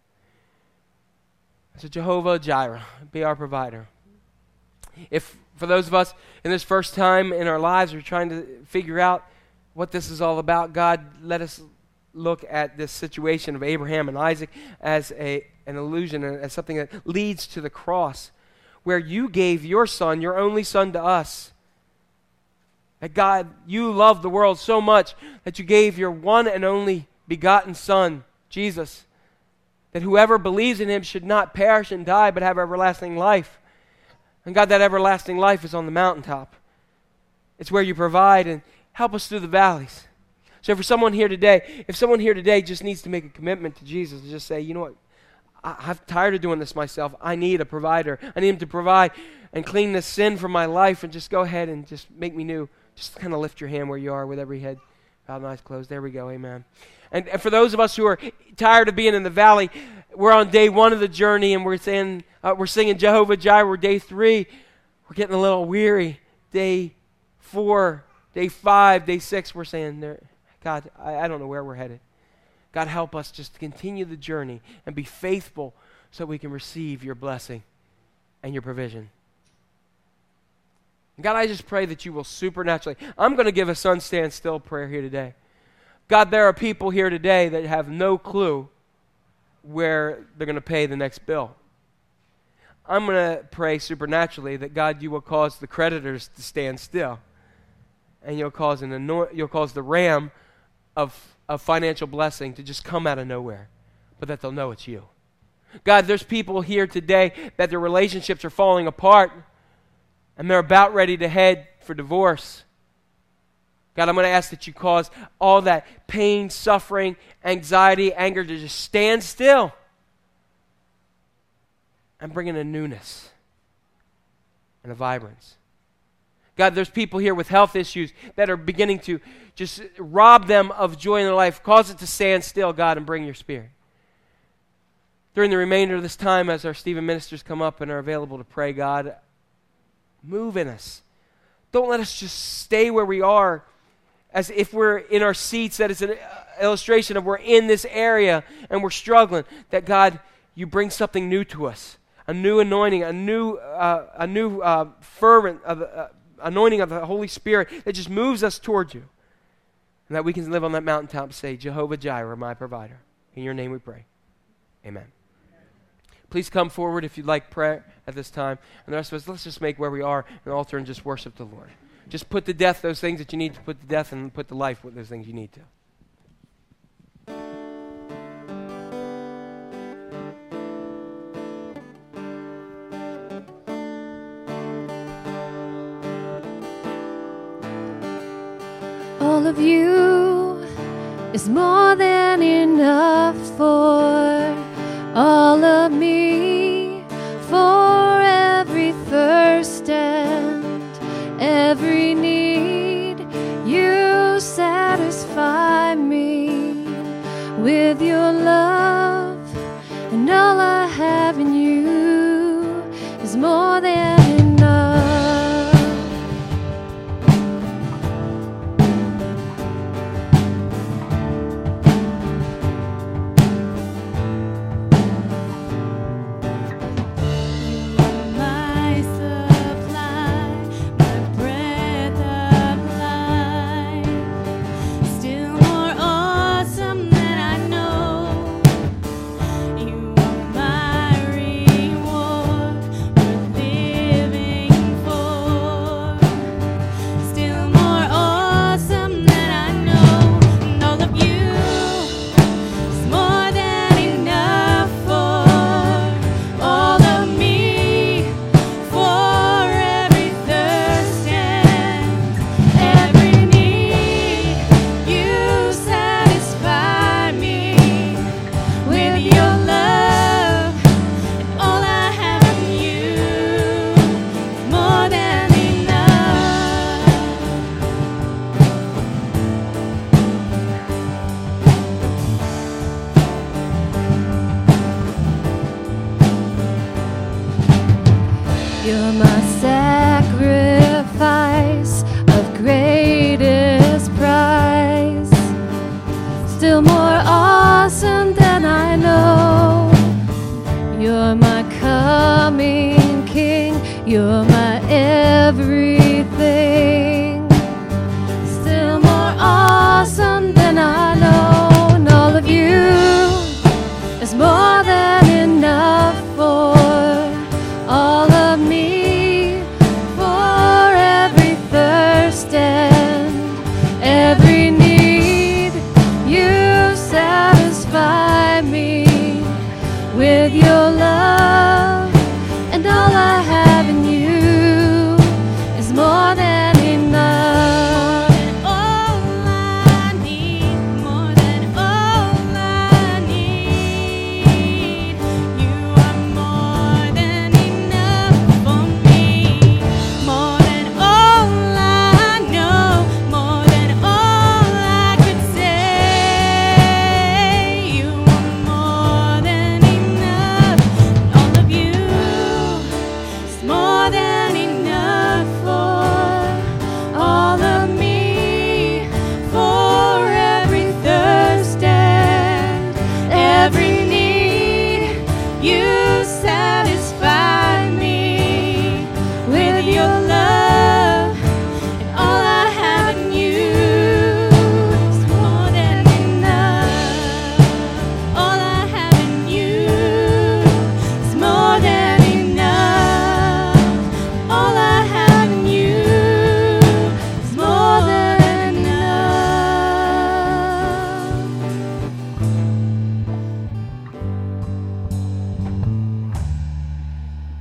So Jehovah Jireh, be our provider. If for those of us in this first time in our lives we're trying to figure out what this is all about, God, let us look at this situation of Abraham and Isaac as an illusion, as something that leads to the cross, where you gave your son, your only son, to us. That God, you loved the world so much that you gave your one and only begotten son, Jesus, that whoever believes in him should not perish and die but have everlasting life. And God, that everlasting life is on the mountaintop. It's where you provide and help us through the valleys. So for someone here today, if someone here today just needs to make a commitment to Jesus and just say, you know what, I'm tired of doing this myself. I need a provider. I need him to provide and clean this sin from my life and just go ahead and just make me new. Just kind of lift your hand where you are with every head bowed and eyes closed. There we go. Amen. And for those of us who are tired of being in the valley, we're on day 1 of the journey and we're singing Jehovah Jireh. We're day 3. We're getting a little weary. Day 4, day 5, day 6, we're saying, God, I don't know where we're headed. God, help us just to continue the journey and be faithful so we can receive your blessing and your provision. God, I just pray that you will supernaturally. I'm going to give a sun stand still prayer here today. God, there are people here today that have no clue where they're going to pay the next bill. I'm going to pray supernaturally that, God, you will cause the creditors to stand still. And you'll cause the ram of financial blessing to just come out of nowhere, but that they'll know it's you. God, there's people here today that their relationships are falling apart and they're about ready to head for divorce. God, I'm going to ask that you cause all that pain, suffering, anxiety, anger to just stand still and bring in a newness and a vibrance. God, there's people here with health issues that are beginning to just rob them of joy in their life. Cause it to stand still, God, and bring your Spirit. During the remainder of this time, as our Stephen ministers come up and are available to pray, God, move in us. Don't let us just stay where we are as if we're in our seats. That is an illustration of we're in this area and we're struggling. That, God, you bring something new to us. A new anointing, a new fervent anointing of the Holy Spirit that just moves us towards you. And that we can live on that mountaintop and say, Jehovah Jireh, my provider. In your name we pray. Amen. Please come forward if you'd like prayer at this time. And the rest of us, let's just make where we are an altar and just worship the Lord. Just put to death those things that you need to put to death and put to life with those things you need to. All of you is more than enough for all of me, for every thirst and every need. You satisfy me with your love, and all I have in you is more than enough.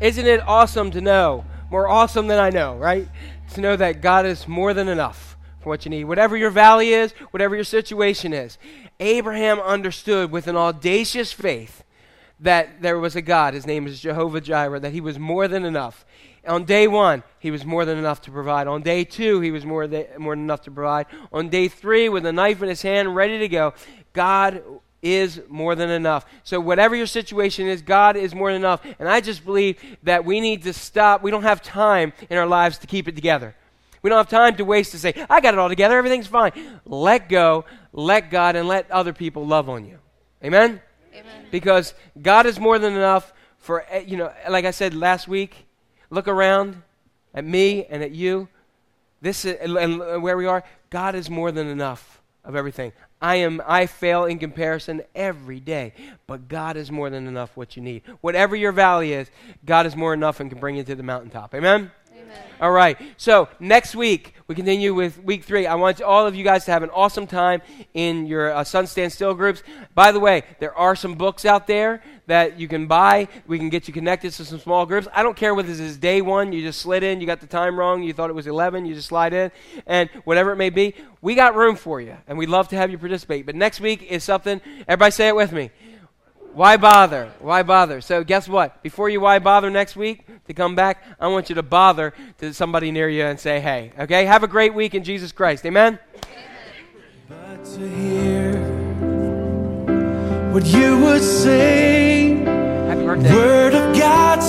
Isn't it awesome to know, more awesome than I know, right? To know that God is more than enough for what you need. Whatever your valley is, whatever your situation is. Abraham understood with an audacious faith that there was a God. His name is Jehovah Jireh, that he was more than enough. On day 1, he was more than enough to provide. On day 2, he was more than enough to provide. On day 3, with a knife in his hand, ready to go, God is more than enough. So whatever your situation is, God is more than enough. And I just believe that we need to stop. We don't have time in our lives to keep it together. We don't have time to waste to say, I got it all together, everything's fine. Let go, let God, and let other people love on you. Amen? Amen. Because God is more than enough for, like I said last week, look around at me and at you. This is, and where we are, God is more than enough of everything. I fail in comparison every day, but God is more than enough what you need. Whatever your valley is, God is more than enough and can bring you to the mountaintop. Amen? Amen. All right. So next week, we continue with week 3. I want all of you guys to have an awesome time in your Sun Stand Still groups. By the way, there are some books out there that you can buy. We can get you connected to some small groups. I don't care whether this is day 1, you just slid in, you got the time wrong, you thought it was 11, you just slide in, and whatever it may be, we got room for you, and we'd love to have you participate. But next week is something, everybody say it with me. Why bother? Why bother? So guess what? Before you why bother next week to come back, I want you to bother to somebody near you and say, hey, okay? Have a great week in Jesus Christ. Amen? But to hear what you would say, Happy birthday. word of God